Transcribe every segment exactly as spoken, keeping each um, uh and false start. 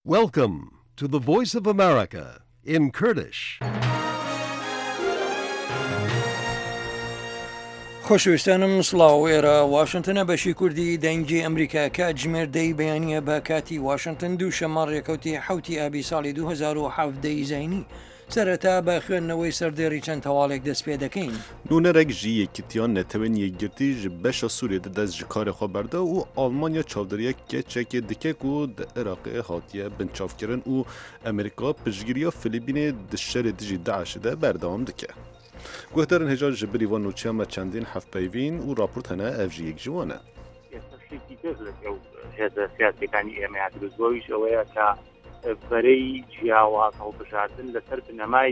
Welcome to the Voice of America in Kurdish. خۆشەویستانم سڵاو ئێرە واشنگتنە بەشی کوردی دەنگی ئەمریکا کە جمێردەی بەیانیە بە کاتی واشنگتن دوو شەمە ڕێکەوتی حوتی ئابی ساڵی دوو هەزار و حەڤدەی زەینی سەرەتا بە خوێندنەوەی سەردێڕی چەند تەواڵێک دەست پێ دەکەین. نونەرێک ژی یەکیتیان نەتەوێن یەکگرتی ji beşa Sûriyê dest ji karê xwe berda û Almanya çavdiriya keçekê dike ku di Iraqê hatiye binçavkirin û Amerîka piştgiriya Filîpînê di şerê dijî Daişê de berdewam dike. Guhdarên hêja ji birî van nûçiya me çendîn hevpeyvîn û raport hene ev jî yek ji wan e. هێزە سیاسەکانی ئێمە دروستبوویش ئەوەیە کە بەرەی جیاواز هەڵبژاردن لەسەر بنەمای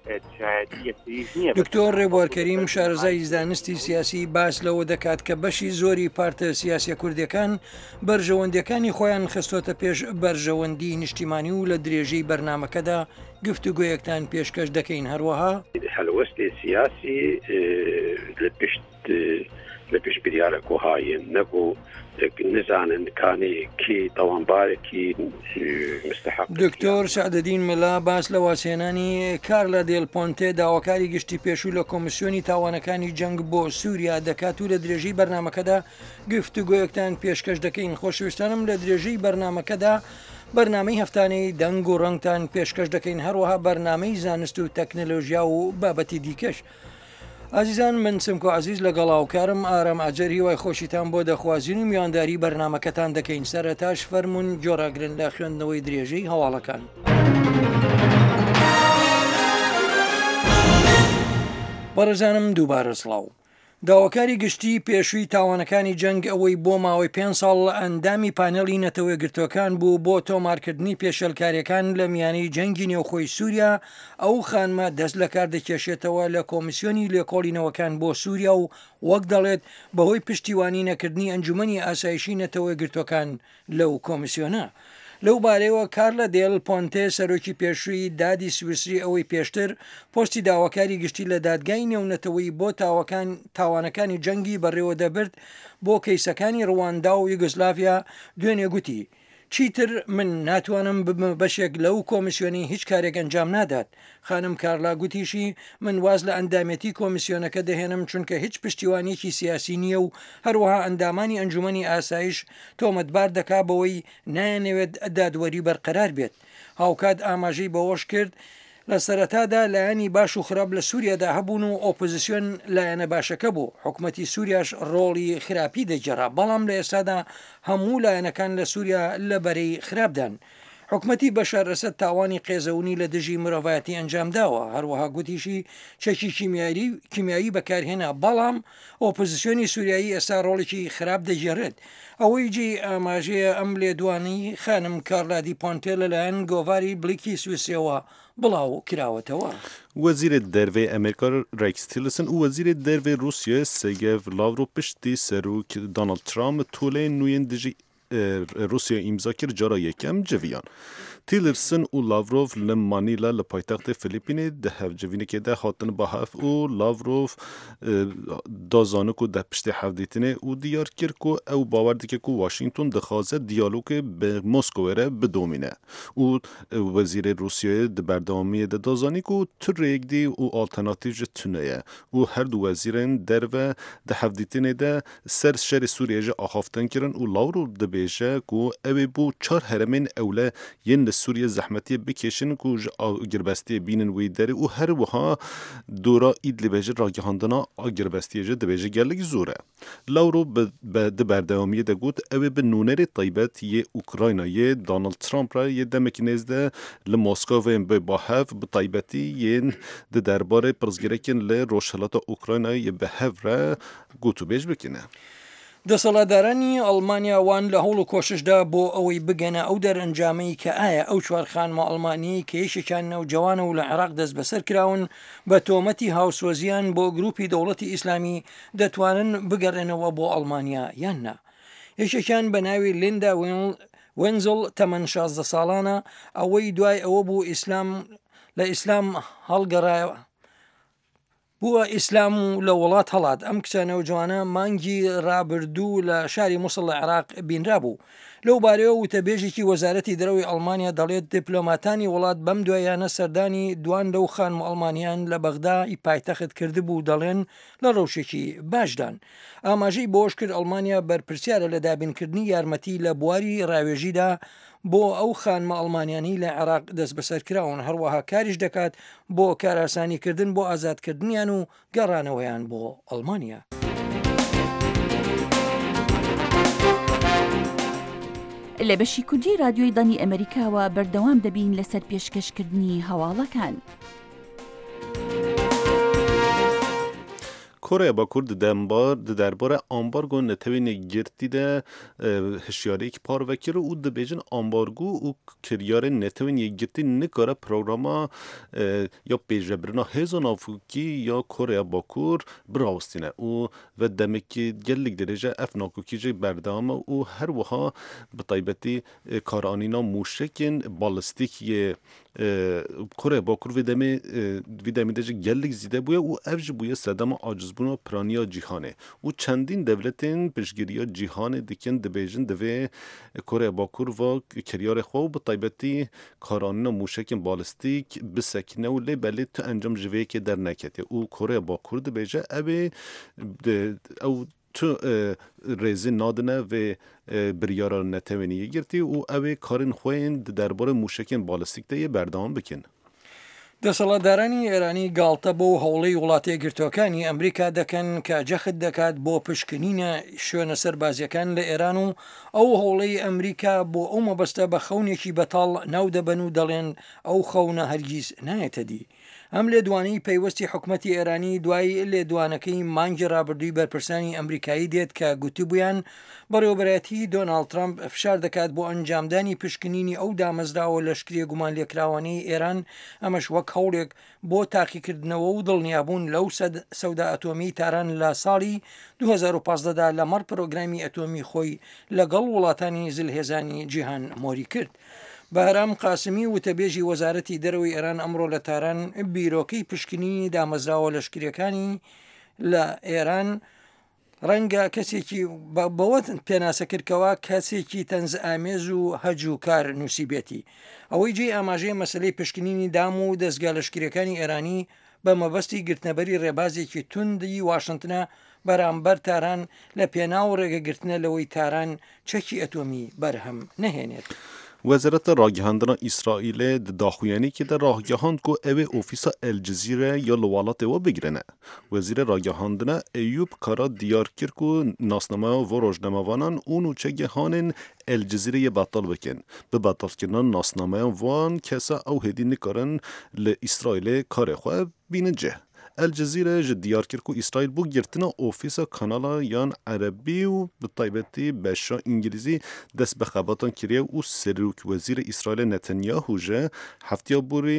دکتۆر ڕێبوارکەریم شارەزای زانستی سیاسی باس لەوە دەکات کە بەشی زۆری پارتە سیاسیە کوردەکان بەرژەوەندەکانی خۆیان خستۆتە پێش بەرژەوەندی نیشتیمانی و لە درێژەی بەرنامەکەدا گفتوگۆیەکتان پێشکەش دەکەین هەروەها هەلوەستی سیاسی لە پشت لە پێش بریارە کۆهایەن نەبوو نزانن کانی کی تاوانبارێکی مستحق. دکتۆر سعدەدین ملا باس لە واسێنانی کارلە دێل پۆنتێ داواکاری گشتی پێشوو لە کۆمیسیۆنی تاوانەکانی جەنگ بۆ سووریا دەکات و لە درێژەی بەرنامەکەدا گفتوگۆیەکتان پێشکەش دەکەین. خۆشەویستانم لە درێژەی بەرنامەکەدا بەرنامەی هەفتانەی دەنگ و ڕەنگتان پێشکەش دەکەین هەروەها بەرنامەی زانست و تەکنەلۆژیا و بابەتی دیکەش. عزیزان من سمکۆ عزیز لەگەڵاوکارم ئارام ئاجەر هیوای خۆشیتان بۆ دەخوازیین و میوانداری بەرنامەکەتان دەکەین. سەرەتاش فەرمونون جۆراگرن لە خوێندنەوەی درێژەی هەواڵەکان. بەڕێزانم دووبارە سڵاو. داواکاری گشتی پێشووی تاوانەکانی جەنگ ئەوەی بۆ ماوەی پێنج ساڵ ئەندامی پانێڵی نەتەوەی گرتوەکان بوو بۆ تۆمارکردنی پێشەلکاریەکان لە میانەی جەنگی نێوخۆی سووریا ئەو خانمە دەست لە کار دەکێشێتەوە لە کۆمیسیۆنی لێکۆڵینەوەکان بۆ سووریا و وەک دەڵێت بەهۆی پشتیوانی نەکردنی ئەنجومەنی ئاسایشی نەتەوەی گرتوەکان لەو کۆمیسیۆنە. لەو بارەیەوە کارلە دێل پۆنتێ سەرۆکی پێشووی دادی سویسری ئەوەی پێشتر پۆستی داواکاری گشتی لە دادگای نێونەتەوەی بۆ تاوەکان تاوانەکانی جەنگی بەڕێوە دەبرد بۆ کەیسەکانی ڕواندا و یوگسلاڤیا دوێنێ گوتی چیتر من ناتوانم ببمە بەشێک لەو کۆمیسیۆنی هیچ کارێک ئەنجام نادات. خانم کارلا گوتیشی من واز لە ئەندامەتی کۆمیسیۆنەکە دەهێنم چونکە هیچ پشتیوانیکی سیاسی نییە و هەروەها ئەندامانی ئەنجومەنی ئاسایش تۆمەتبار دەکا بەوەی نایەنەوێت دادوەری بەرقەرار بێت. هاوکات ئاماژەی بەوەش کرد لە سەرەتادا لایەنی باش و خراپ لە سووریادا هەبوون و ئۆپۆزیسیۆن لایەنە باشەکە بوو. حکوومەتی سووریاش ڕۆڵی خراپی دەجێڕا بەڵام لە ئێستادا هەموو لایەنەکان لە سووریا لە بەرەی خراپدان. حکوومەتی بەشار ئەسەد تاوانی قێزەونی لە دژی مرۆڤایەتی ئەنجام داوە. هەروەها گوتیشی چەکی کیمیایی بەکارهێنا بەڵام ئۆپۆزیسیۆنی سووریایی ئێستا ڕۆڵێکی خراپ دەژێڕێت. ئەوەی جی ئاماژەیە ئەم لێدوانی خانم کارلادی پۆنتێ لەلایەن گۆڤاری بلیکی سویسەوە بڵاو کراوەتەوە. وەزیرە دەرvê ئەمریکا ڕێکس تیلسن û wezîrê dervê Rûsyê Sergey Lavrov piştî serok Donald Trump tolê nûyên dijî Rusya imza kir cara yekem civiyan. Tillerson û Lavrov li Manîla li paytextê Filîpînê di hevcivînekê de hatin bahev û Lavrov dazanî ku deh piştî hevdîtinê û diyar kir ku ew bawer dike ku Washington dixwaze diyalogê bi Moskowê re bidomîne û wezîrê Rusyayê di berdewamiyê de dazanî ku tu rêgdî û alternatîv ji tune ye û her du wezîrên derve di hevdîtinê de ser şerê Sûriyê jî axaftin kirin û Lavrov dibêje ku ew ê bû çar heremên ewle yên li Sûriye zehmetiye bikêşin ku ji agirbestiyê bînin wî derê û her wiha dora Îdlibê jî ragihandina agirbestiyê jî dibêje gelek zor e. Lavrov di berdewamiyê de got ew ê bi nûnerê taybet yê Ukraynayê Donald Trump re yê demekî nêz de li Moskowê bi bahev bi taybetî yên di derbarê pirsgirêkên li Rojhilata Ukraynayê bi hev re gotûbêj bikine. دەسەڵاتدارانی ئەڵمانیا وان لە هەوڵ و کۆششدا بۆ ئەوەی بگەنە ئەو دەرئەنجامەی کە ئایا ئەو چوار خانمە ئەڵمانی کە یەکێکیان نەوجەوانە و لە عێراق دەست بەسەر کراون بە تۆمەتی هاوسۆزیان بۆ گروپی دەوڵەتی ئیسلامی دەتوانن بگەڕێنەوە بۆ ئەڵمانیا یان نا. یەکێکیان بە ناوی لیندا وێنزڵ تەمەن شازدە ساڵانە ئەوەی دوای ئەوە بوو ئیسلام لە ئیسلام هەڵگەڕایەوە بووە ئیسلام و لە وڵات هەڵات. ئەم کچانەوە جوانە مانگی ڕابردوو لە شاری مووسڵ لە عێراق بینرا بوو. لەو بارەوە وتەبێژێکی وەزارەتی دەرەوەی ئەڵمانیا دەڵێت دیپلۆماتانی وڵات بەم دوایانە سەردانی دوان لەو خانم ئەڵمانیان لە بەغدای پایتەخت کردبوو دەڵێن لە ڕەوشێکی باشدان. ئاماژەی بۆش کرد ئەڵمانیا بەرپرسیارە لە دابینکردنی یارمەتی لە بواری ڕاوێژیدا بۆ ئەو خانمە ئەڵمانیانی لە عێراق دەست بەسەرکراون، هەروەها کاریش دەکات بۆ کاراسانیکردن بۆ ئازادکردنیان و گەڕانەوەیان بۆ ئەڵمانیا. لە بەشی کوردی رادیۆی دانی ئەمریکاوە بەردەوام دەبین لەسەر پێشکەشکردنی هەواڵەکان. کره باکور دنبار درباره آمبارگو نتوین گرتی ده هشیاری که پار وکر او ده بیجن آمبارگو او کریار نتوین گرتی نکاره پروگراما یا پیجبرنا هزون آفوکی یا کره باکور براوستینه او و دمکی گلگ درجه افناکوکی جای بردام او هر وها بطایبتی کارانینا موشکن بالستیک کره باکور ویدمی ویدمی دجه گلگ زیده بوده او افج بوده صدام عاجز بونا پرانیا جیهانه او چندین دولتین پشگیریا جیهانه دیکن دبیجن دوی کره باکور و کریار خواه به طیبتی کارانینا موشکن بالستیک بسکنه و لی بلی تو انجام جوه که در نکته او کره باکور دبیجه اوی او تو ریزی نادنه و بریارا نتوینی گرتی و اوی کارین خوین درباره موشکن بالستیک ده بردام بکن. دەسەڵاتدارانی ئێرانی گاڵتە بۆ هەوڵەی وڵاتە گرتوەکانی ئەمریکا دەکەن کە جەخت دەکات بۆ پشکنینە شوێنە سەربازیەکان لە ئێران و ئەو هەوڵەی ئەمریکا بۆ ئەو مەبەستە بە خەونێکی بەتاڵ ناو دەبەن و دەڵێن ئەو خەونە هەرگیز نایەتە دی. ئەم لێدوانەی پەیوەستی حکوومەتی ئێرانی دوای لێدوانەکەی مانگی ڕابردووی بەرپرسانی ئەمریکایی دێت کە گوتوبوویان بەڕێوەبەرەتی دۆناڵد ترامپ فشار دەکات بۆ ئەنجامدانی پشکنینی ئەو دامەزراوە لەشکریە گومان لێکراوانەی ئێران، ئەمەش وەک هەوڵێک بۆ تاقیکردنەوە و دڵنیابوون لەو سەودا ئەتۆمی تاران لە ساڵی دوو هەزار و پانزدەدا لەمەڕ پرۆگرامی ئەتۆمی خۆی لەگەڵ وڵاتانی زلهێزانی جیهان مۆری کرد. بەهرام قاسمی وتەبێژی وەزارەتی دەرەوەی ئێران ئەمڕۆ لە تاران بیرۆکەی پشکنینی دامەزراوە لەشکریەکانی لە ئێران ڕەنگە کەسێکی بەوەت پێناسە کردکەوە کەسێکی تەنز ئامێز و هەج و کار نووسیبێتی. ئەوەی جێ ئاماژەی مەسلەی پشکنینی دام و دەستگا لەشکریەکانی ئێرانی بە مەبەستی گرتنەبەری ڕێبازێکی توندی واشنتنە بەرامبەر تاران لە پێناو ڕێگەگرتنە لەوەی تاران چەکی ئەتۆمی بەرهەم نەهێنێت. وزارت راگهاندنا اسرائیل داخویانی که در راگهاند کو اوه اوفیسا الجزیره یا لوالات و بگرنه. وزیر راگهاندنا ایوب کارا دیار کرد کو ناسنامه و روزنامه‌وانان اونو چه گهانن الجزیره بطل بکن. به بطل کردن ناسنامه وان کسا او هدی نکارن ل اسرائیل کار خواه بینجه. الجزیره جدیار کرد که اسرائیل بو گرتنا اوفیسا کانالا یان عربی و به طیبتی بشا انگلیزی دست به خباتان کریه و سروک وزیر اسرائیل نتانیاهو جه هفتیا بوری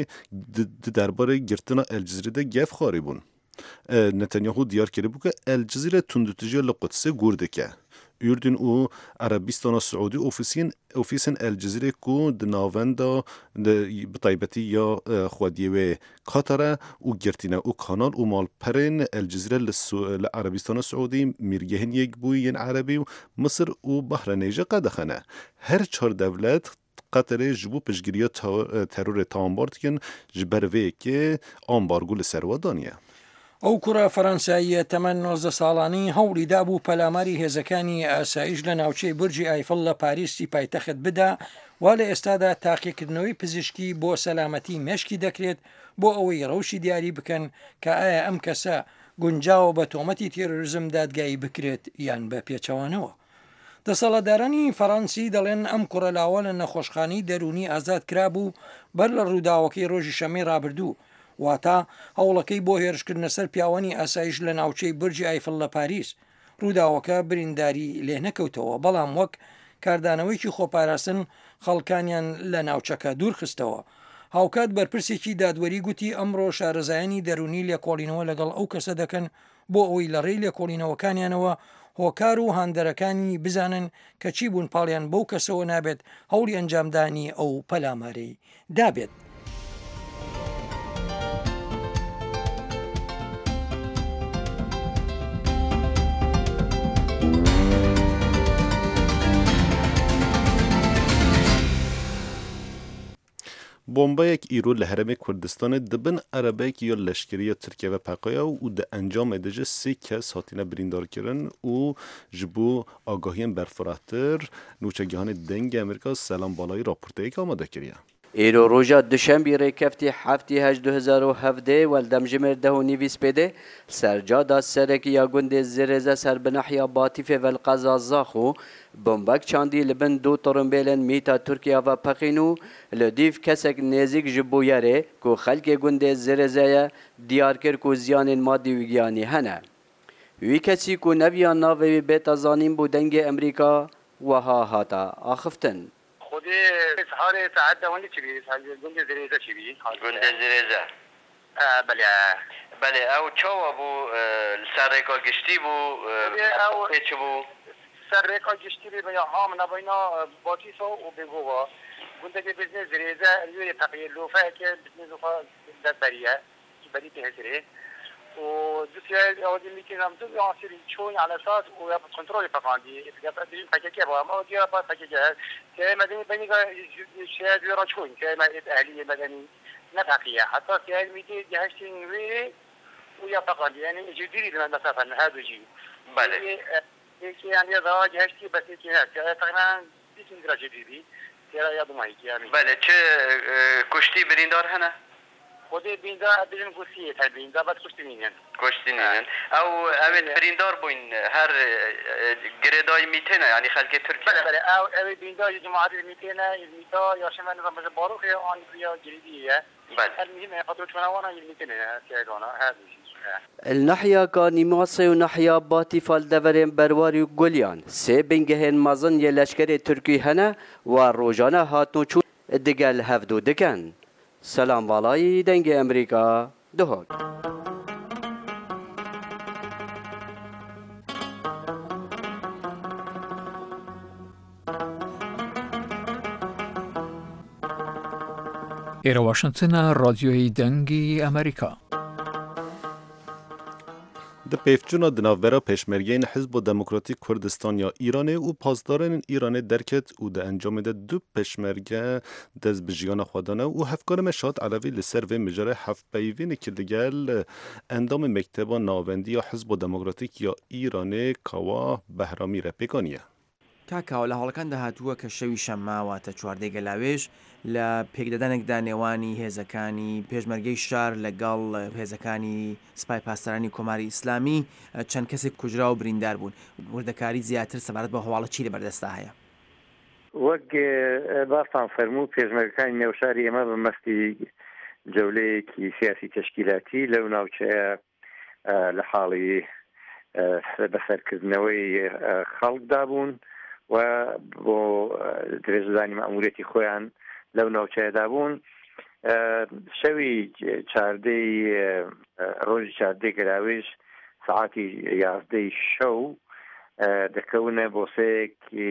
درباره گرتنا الجزیره ده گف خاری بون. نتانیاهو دیار کرده بو که الجزیره تندوتجی لقدسه گرده که. Ürdün u Arabistan Saudi ofisین ofisین الجزیره کو د ناوندا د بطایبتی یا خودیه و کاتره او گرتینه او کانال او مال پرین الجزیره ل عربستان سعودی میرگهن یک بوین عربی و مصر او بحرینیجه قدخنه هر چهار دولت قطر جبو پشگیری ترور تامبارد کن جبروه که آمبارگو لسروادانیه. ئەو کوڕە فەرەنساییە تەمەن نۆزدە ساڵانی هەوڵی دابوو پەلاماری هێزەکانی ئاسایش لە ناوچەی بورجی ئایفڵ لە پاریسی پایتەخت بدا، وا لە ئێستادا تاقیکردنەوەی پزیشکی بۆ سەلامەتی مێشکی دەکرێت بۆ ئەوەی ڕەوشی دیاری بکەن کە ئایا ئەم کەسە گونجاوە بە تۆمەتی تێرۆریزم دادگایی بکرێت یان بە پێچەوانەوە. دەسەڵاتدارانی فەڕەنسی دەڵێن ئەم کوڕە لاوە لە نەخۆشخانەی دەرونی ئازاد کرابوو بەر لە ڕووداوەکەی ڕۆژی شەمەی ڕابردوو، واتە هەوڵەکەی بۆ هێرشکردنە سەر پیاوانی ئاسایش لە ناوچەی برجی ئایفڵ لە پاریس. ڕووداوەکە برینداری لێ نەکەوتەوە، بەڵام وەک کاردانەوەیکی خۆپاراستن خەڵکانیان لە ناوچەکە دوور خستەوە. هاوکات بەرپرسێکی دادوەری گوتی ئەمڕۆ شارەزایانی دەرونی لێکۆڵینەوە لەگەڵ ئەو کەسە دەکەن بۆ ئەوەی لە ڕێی لێکۆڵینەوەکانیانەوە هۆکار و هاندەرەکانی بزانن کە چی بوون پاڵیان بەو کەسەوە نابێت هەوڵی ئەنجامدانی ئەو پەلامارەی دابێت. بۆمبەیەک ئیرۆ لە هەرێمی کوردستانê dibin erebeyekî ya leşkeriya Tirkiye ve P K K û di encamê de ji sê kes hatine birîndarkirin û ji bo agahiyên berfirahtir nûçegihanê dengê Amerîka Selam Balayî raporteyekê amade kiriye. Îro roja duşembî rêkefti heftê heşt du hezar û hevdê weldemjimêr deh û nîvîs pêdê sercada serekiya gundê Zirêze serbinehya Batîfê Velqeza Zaxo bombek çandî li bin du tirimbêlên mîta Tirkiye ve Pexîn û li dîv kesek nêzik ji bo yerê ku xelkê gundê Zirêzeye diyar kir ku ziyanên madî û giyanî hene. Wî kesî ku neviya navê wî bêta zanîn bû dengê Amerîka wiha hata axiftin. خودی سهار ساعت دوانی چی بی؟ گنده زریزه چی بی؟ گنده زریزه. بله. بله. او چوا بو سرکا گشتی بو. او چی بو؟ سرکا گشتی بی بیا هم نباینا باتیسو و بگووا. گنده که بزنه زریزه روی تقیه لوفه که بزنه لوفه دست بریه. کی بری به هزاره. و دوستی آدمی میکنم تو بیانسیری چون على اساس و یا کنترل فقاندی یا بدیم پکیکه با ما دیگه با پکیکه که مدنی بینی که شاید را چون که ما اهلی مدنی نفقیه حتی که میگه جهشتی نوی و یا فقاندی یعنی جدیدی من مسافه نه هذا جی بله که یعنی دا جهشتی بس که نه که تقریبا بیست درجه جدیدی که یا دو ماهی یعنی بله چه کشتی بریندار هنه خودی بیندا بدون گوشیه تا بیندا بعد کشتی مینن کشتی مینن او اوید بریندار بوین هر گردای میتنه یعنی خلک ترکیه بله بله او اوید بیندا جماعت میتنه میتا یا شما نظام باروخ آن یا جدیدیه بله المهم خاطر چون وانا میتنه كيغانا هذا النحيا كانيماسي ونحيا باتي فالدفرين برواري وغوليان سي بنجهن مازن يلشكري تركي هنا وروجانا هاتنو چون دگل هفدو دگن سلام بالای دنگ امریکا دهوک ئێرە واشنگتنە ڕادیۆی دەنگی ئەمریکا. د پیفچونا د ناوبرا پشمرگین حزب دموکراتیک کردستان یا ایران و پاسداران ایران درکت و د انجام ده دو پشمرگه دز بجیان خودانه و هفکار مشاد علاوی لسر و مجره هفت پیوین کردگل اندام مکتبا ناوندی یا حزب دموکراتیک یا ایران کوا بهرامی رپیکانیه. کاکاو لە هەوڵەکاندا هاتووە کە شەوی شەماواتە چواردەی گەلاوێژ لە پێکدەدانێکدا نێوانی هێزەکانی پێشمەرگەی شار لەگەڵ هێزەکانی سپای پاسدارانی کۆماری ئیسلامی چەند کەسێک کوژرا و بریندار بوون. وردەکاری زیاتر سەبارەت بە هەواڵە چی لەبەردەستا هەیە؟ وەک باستان فەرموو پێشمەرگەکانی نێوشاری ئێمە بە مەستی جەولەیەکی سیاسی تەشکیلاتی لەو ناوچەیە لە حاڵی بەسەرکردنەوەی خەڵکدا بوون و بۆ درێژدانی مەئموریەتی خۆیان لەو ناوچەیەدا بوون. شەوی چاردەی ڕۆژی چاردەی گەلاوێژ سەعاتی یازدەی شەو دەکەونە بۆ سەیەکی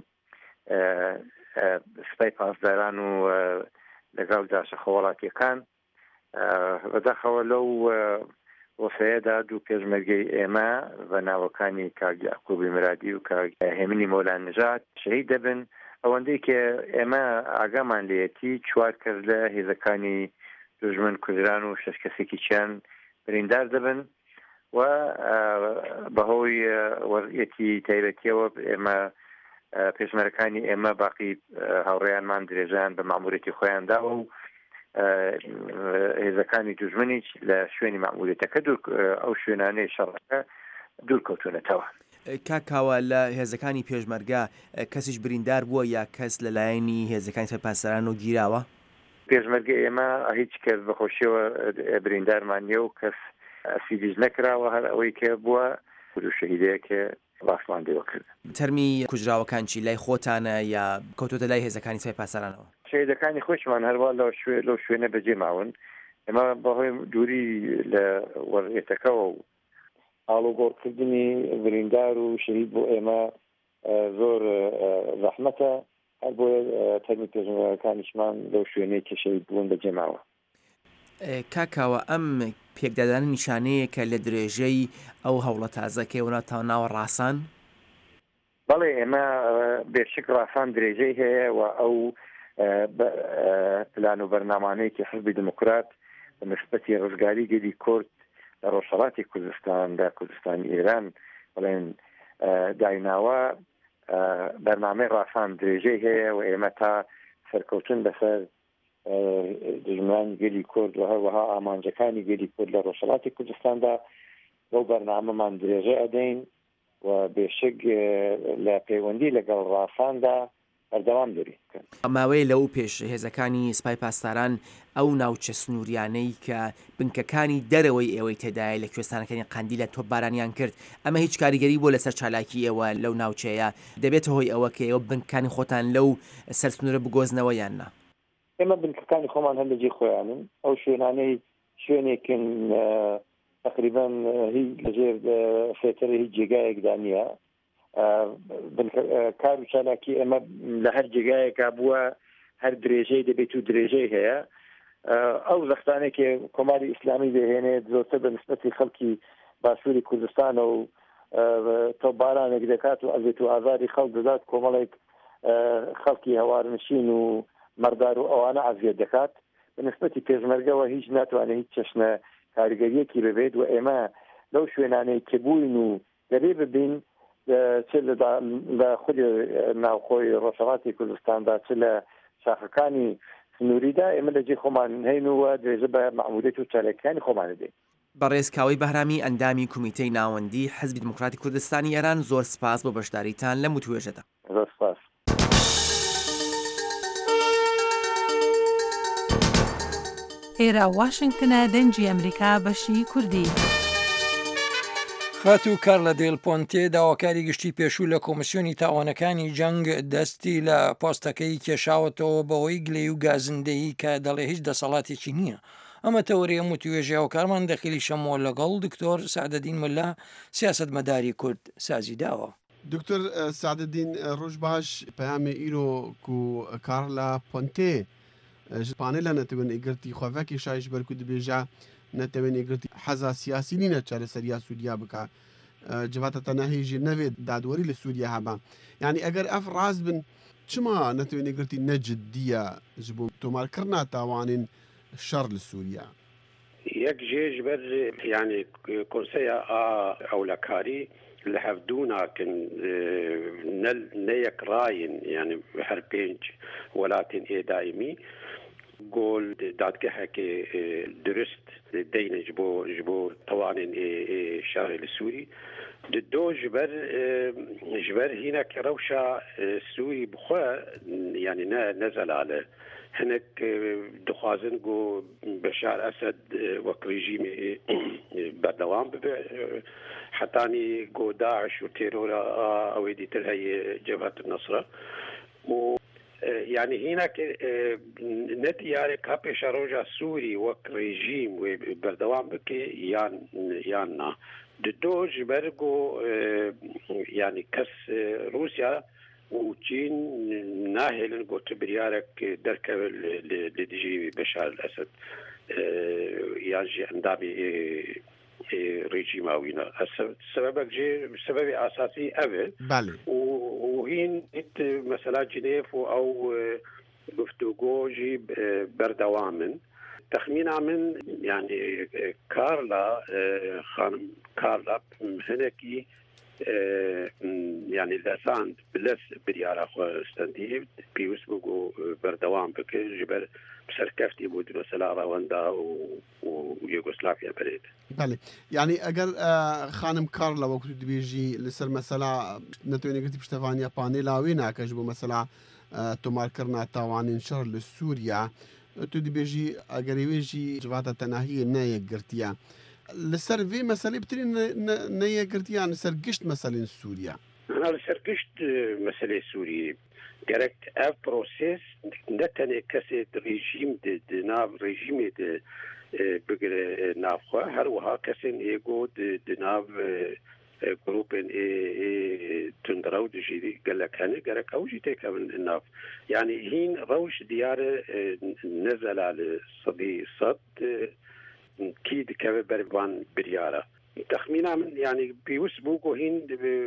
سپای پاسداران و لەگەڵ جاشە خۆڵاتیەکان بەداخەوە لەو وەسەیەدا دوو پێشمەرگەی ئێمە بە ناوەکانی کاک یاقوبی مرادی و کاک هێمنی مۆلان نژاد شەهید دەبن ئەوەندەی کە ئێمە ئاگامان لێتی چوار کەس لە هێزەکانی دوژمن کوردستان و شەش کەسێکی چیان بریندار دەبن و بەهۆی وەضعیەتی تایبەتیەوە ئێمە پێشمەرگەکانی ئێمە باقی هاوڕێیانمان درێژیان بە مەئموریەتی خۆیان داوە و هێزەکانی دوژمنیش لە شوێنی مەئموریەتەکە ئەو شوێنانەی شەڕەکە دوور کەوتونەتەوە. کاکاوە لە هێزەکانی پێشمەرگە کەسیش بریندار بووە یا کەس لەلایەنی هێزەکانی سپای پاسداران و گیراوە؟ پێشمەرگە ئێمە هیچ کەس بەخۆشیەوە بریندارمان نییە و کەس ئەسیدیز نەکراوە هەر ئەوەی کە بووە و شەهیدەیە کە باسمان دێوە کرد. تەرمی کوژراوەکان چی لای خۆتانە یا کەوتۆتە لای هێزەکانی سپای پاسدارانەوە؟ شەهیدەکانی خۆشمان هەروە لەو شوێنە بەجێ ماون. ئێمە بەهۆی دووری لە وەضعیەتەکەەوە و ئاڵوگۆڕکردنی بریندار و شەهید بۆ ئێمە زۆر زەحمەتە هەر بۆیە تەرمی پێشمەرگەکانیشمان لەو شوێنەی کە شەهید بوون بەجێ ماوە. کاکاوە ئەم پێکدادان نیشانەیەکە لە درێژەی ئەو هەوڵە تازەکەی وڵاتەوە ناوە ڕاسان؟ بەڵێ ئێمە بێشک ڕاسان درێژەی هەیە و ئەو پلان و بەرنامانەیەکی حزبی دموکرات بە نسبەتی ڕزگاری گەلی کورد لە ڕۆژهەڵاتی کوردستاندا کوردستانی ئێران بڵێن دایناوە بەرنامەی ڕافان درێژەی هەیە و ئێمە تا سەرکەوتن بەسەر دژمان گەلی کورد و هەروەها ئامانجەکانی گەلی کورد لە ڕۆژهەڵاتی کوردستاندا بەو بەرنامەمان درێژە ئەدەین و بێشک لە پەیوەندی لەگەڵ ڕافاندا بەردەوام دەری ماوەیە لەو پێش هێزەکانی سپای پاسداران ئەو ناوچە سنووریانەی کە بنکەکانی دەرەوەی ئێوەی تێدایە لە کوێستانەکانی قەندیل لە تۆپبارانیان کرد ئەمە هیچ کاریگەری بۆ لەسەر چالاکی ئێوە لەو ناوچەیە دەبێت هۆی ئەوە کە ئێوە بنکەکانی خۆتان لەو سەرسنوورە بگۆزنەوە یان نا؟ ئێمە بنکەکانی خۆمان هەر لەجێ خۆیانن ئەو شوێنانەی شوێنێکن تقریبا هیچ لەژێر فێتەرە هیچ جێگایەکدا نییە کار و چالاکی ئەمە لە هەر جێگایەکا بووە هەر درێژەی دەبێت و درێژەی هەیە ئەو زەختانێکی کۆماری ئیسلامی دەهێنێت زۆرتر بە نسبەتی خەڵکی باشووری کوردستانە و تۆپبارانێک دەکات و ئەزێت و ئازاری خەڵک دەدات کۆمەڵێک خەڵکی هەوارنشین و مەردار و ئەوانە ئازیێت دەکات بە نسبەتی پێشمەرگەوە هیچ ناتوانێت هیچ چەشنە کاریگەریەکی ببێت و ئێمە لەو شوێنانەی کە بووین و دەبێ ببین چ لە خودی ناوخۆی ڕۆژهەڵاتی کوردستاندا چ لە شاخەکانی سنووریدا ئێمە لەجێ خۆمان هەینەوە درێژە بە مەعمولیت و چالەکانی خۆمان دەدەین. بەڕێز کاوەی بەهرامی ئەندامی کومیتەی ناوەندی حزبی دموکراتی کوردستانی ئێران زۆر سپاس بۆ بەشداریتان لەم توێژەدا. زۆر سپاس. ئێرە واشنگتنە دەنجی ئەمریکا بەشی کوردی. خات و کار لە دێل پۆنتێ داواکاری گشتی پێشوو لە کۆمسیۆنی تاوانەکانی جەنگ دەستی لە پۆستەکەی کێشاوەتەوە بەوەی گلەی و گازندەیی کە دەڵێ هیچ دەسەڵاتێکی نییە. ئەمە تەوەریە متوێژە و کارمان دەخیلی شەمۆ لەگەڵ دکتۆر سعدەدین ملا سیاسەتمەداری کورد سازی داوە. دکتۆر سعدەدین ڕۆژ باش پەیامێ ئیرۆ و کار لە پۆنتێ پانێ لە نەتەوێن ئیگرتی خۆڤەکی شایش بەرکو دەبێژە نەتەوێن ئیگرتی حەزا سیاسی نینە چارەسەریا سووریا بکە جواتە تەنەهێژی نەوێت دادوەری لە سووریا هەبە یعنی ئەگەر ئەف ڕاز بن چما نەتەوێن ئیگرتی نەجددیە ji بۆ تۆمارکردنا تاوانین شەڕ لە سووریا یەک جێژ بەر یعنی کۆنسەیە ئەولەکاری لە هەفتووناکن نەیەک ڕاین یعنی هەر پێنج وڵاتین ئێدایمی گۆل دادگەهەکێ درست دەینە ji بۆ ji بۆ تەوانین شاری لە سووری دۆ ji ber ji ber hînekî rewşa Sûrî bixwe yanî ne nezelale hinek dixwazin got Beşar Esed wek rejîmê berdewam bibe hetanî got Daeş û terora ew ê dîtir heye Cebhet Nesra û yani hinek ne diyare ka pêşa roja Sûrî wek rejîm wê berdewam bike yan yan na di do ji ber got yani kes Rûsya û Çîn nahêlin got biryarek derkeve li dijî Beşar Esed yan jî endamê rejîma wî ne sebebek jê sebebê asasî ev e û hîn hît mesela Cinêv û ew guftûgo jî berdewam in texmîna min yani Karla xanim Karla hinekî yani lesand biles biryara xwe stendî pîwîst bû got berdewam bike ji ber serkeftî bû mesela Rwanda û Yugoslavya berê بله yani eger xanim Karla wekû tu dibêjî li ser mesela netewêne girtî piştevaniya panêla wê nake ji bo mesela tomarkirina tawanên şer li Sûriya tu dibêjî egerê wê jî civata tenahiyê neyekgirtiye li ser vê meselê bitirî neyekgirtiyan li ser gişt meselên Sûriya li ser gişt meselê Sûriyê gerek ev proses ne tenê kesê rejîm di nav rejîmê de bigire navxwe her wiha kesên êgo di nav grûpên tundrew dijî gelek hene gerek ew jî têkevin nav yani hîn rewş diyare nezela li sedî sed kî dikeve ber van biryara تخمينا من يعني بيوس بوكو هين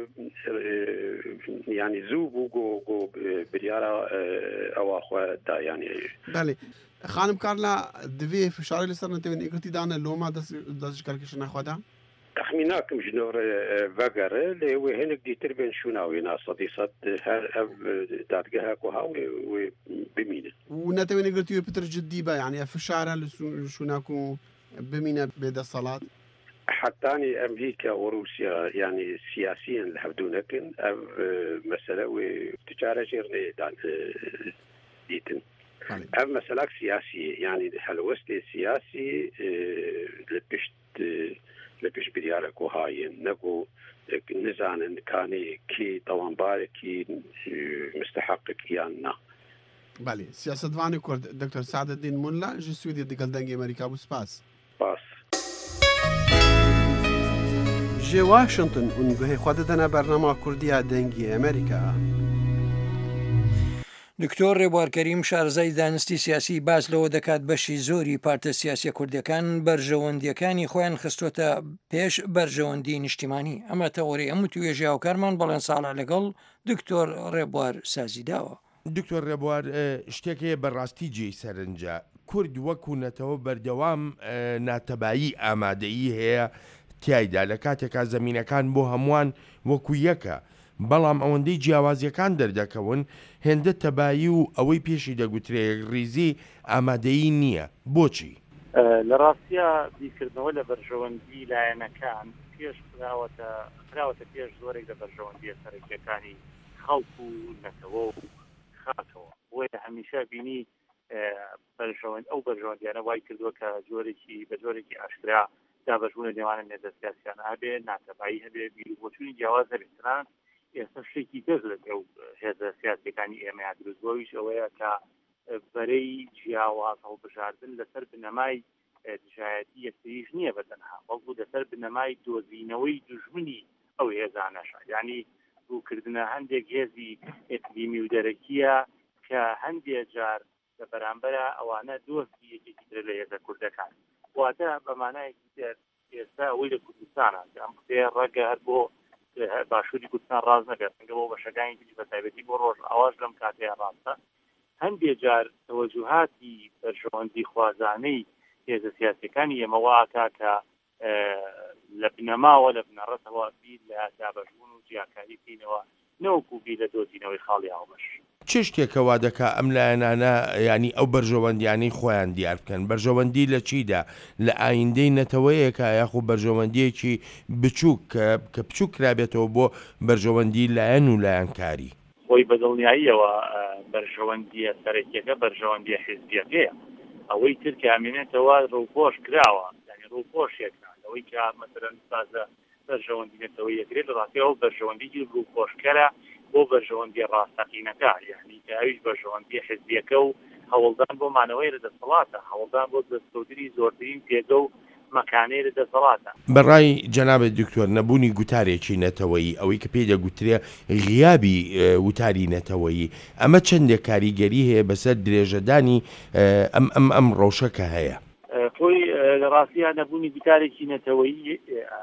يعني زو بوكو جو بريارة أو أخوة دا يعني بله خانم كارلا دفي في شعر لسر نتوين إقرتي دانا لوما دس دس كالكشن أخوادا تخمينا كم جنور فجر اللي هو هناك دي تربين شوناوي ناس صديقات هر دادجها كوها وبمينة ونتوين إقرتي بتر جدي با يعني في الشعر شوناكو بمينة بيد الصلاة حتى أمريكا وروسيا يعني سياسيا لحدونا كن مسألة وتجارة جيرني دان ديتن أم مسألة سياسية يعني حلوست سياسي لبشت لبش بريالك وهاي نقو نزان كاني كي طوان بارك كي مستحق كيانا بالي سياسة فاني كورد دكتور سعد الدين ملا جسودي دقل دنجي أمريكا بسباس باس جي واشنطن ونگوهی خودتنا برنامه کردی دنگی امریکا. دکتۆر ڕێبوارکەریم شارزای دانستی سیاسی باز لەوە دەکات بەشی زۆری پارتە سیاسی کوردەکان بەرژەوەندیەکانی خۆیان خستۆتە پێش بەرژەوەندی نیشتیمانی ئەمە تەوەری هەموو توێژی هاوکارمان بەڵێن ساڵە لەگەڵ دکتۆر ڕێبوار سازی داوە. دکتۆر ڕێبوار شتێکەیە بەڕاستی جێی سەرنجە کورد وەکوونەتەوە بەردەوام ناتەبایی ئامادەیی هەیە تایدا لە کاتێکا زەمینەکان بۆ هەمووان وەکو یەکە بەڵام ئەوەندەی جیاوازیەکان دەردەکەون هێندە تەبایی و ئەوەی پێشی دەگوترێت ریزی ئامادەیی نییە بۆچی لە ڕاستیە بیرکردنەوە لە بەرژەوەندی لایەنەکان پێش خراوەتە خراوەتە پێش زۆرێک لە بەرژەوەندیە سەرەکیەکانی خەڵک و نەتەوە و خاتەوە بۆیە هەمیشە بینی بەرژەوەند ئەو بەرژەوەندیانە وای کردووە کە جۆرێکی بە جۆرێکی ئاشکرا دابەشبوونە نێوانە نێزە سیاسیان هەبێ ناتەبایی هەبێ بیربۆچوونی جیاواز هەبێتران ئێستا شتێکی تر لە ئەو هێزە سیاسیەکانی ئێمە دروستبوویش ئەوەیە کە بەرەی جیاواز هەڵبژاردن لەسەر بنەمای دژایەتی یەکتریش نییە بەتەنها بەڵکو لەسەر بنەمای دۆزینەوەی دوژمنی ئەو هێزانەشە یعنی ڕووکردنە هەندێک هێزی ئێقلیمی و دەرەکیە کە هەندێک جار لە بەرامبەرە ئەوانە دۆستی یەکێکی تر لە هێزە کوردەکان واتە بەمانایەکی تر ئێستا ئەوەی لە کوردستانە ئەم قسەیە ڕەگە هەر بۆ باشووری کوردستان ڕاز نەکات چونکە بۆ بەشەکانی تری بە تایبەتی بۆ ڕۆژ ئاواش لەم کاتەیە ڕاستە هەندێک جار تەوەجوهاتی بەرژەوەندی خوازانەی هێزە سیاسیەکانی ئێمەواکە کە لە بنەماوە لە بنەڕەتەوە بیر لە دابەشبوون و جیاکاری بکەینەوە نەوەکو بیر لە دۆزینەوەی خاڵی هاوبەش چ شتێکەوا دەکا ئەم لایەنانە ینی ئەو بەرژەوەندیانەی خۆیان دیار بکەن بەرژەوەندی لە چیدا لە ئایندەی نەتەوەیەکە یاخو بەرژەوەندیەکی بچووک کە بچووک کرابێتەوە بۆ بەرژەوەندی لایەن و لایەنکاری خۆی بەدڵنیاییەوە بەرژەوەندیە سەرەکیەکە بەرژەوەندیە حیزبیەکەیە ئەوەی تر کە ئامێنێتەوە ڕووپۆش کراوە ینی ڕووپۆشێکان ئەوەی کە مەسەرەن سازە بەرژەوەندی نەتەوەی یەکرێت لە ڕاستیەوە بەرژەوەندی ڕووپۆشکەرە بۆ بەرژەوەندی ڕاستەقینەکە یعنی کەویش بەرژەوەندی حزبیەکە و هەوڵدان بۆ مانەوەی لە دەسەڵاتە هەوڵدان بۆ دەستکەوتنی زۆرترین پێگە و مەکانەی لە دەسەڵاتە بەڕای جەنابەت دکتۆر نەبوونی گوتارێکی نەتەوەیی ئەوەی کە پێی دەگوترێ غیابی وتاری نەتەوەیی ئەمە چەندێک کاریگەری هەیە بەسەر درێژەدانی ئەم ئەم ئەم ڕەوشەکە هەیە خۆی لە ڕاستیە نەبوونی گوتارێکی نەتەوەیی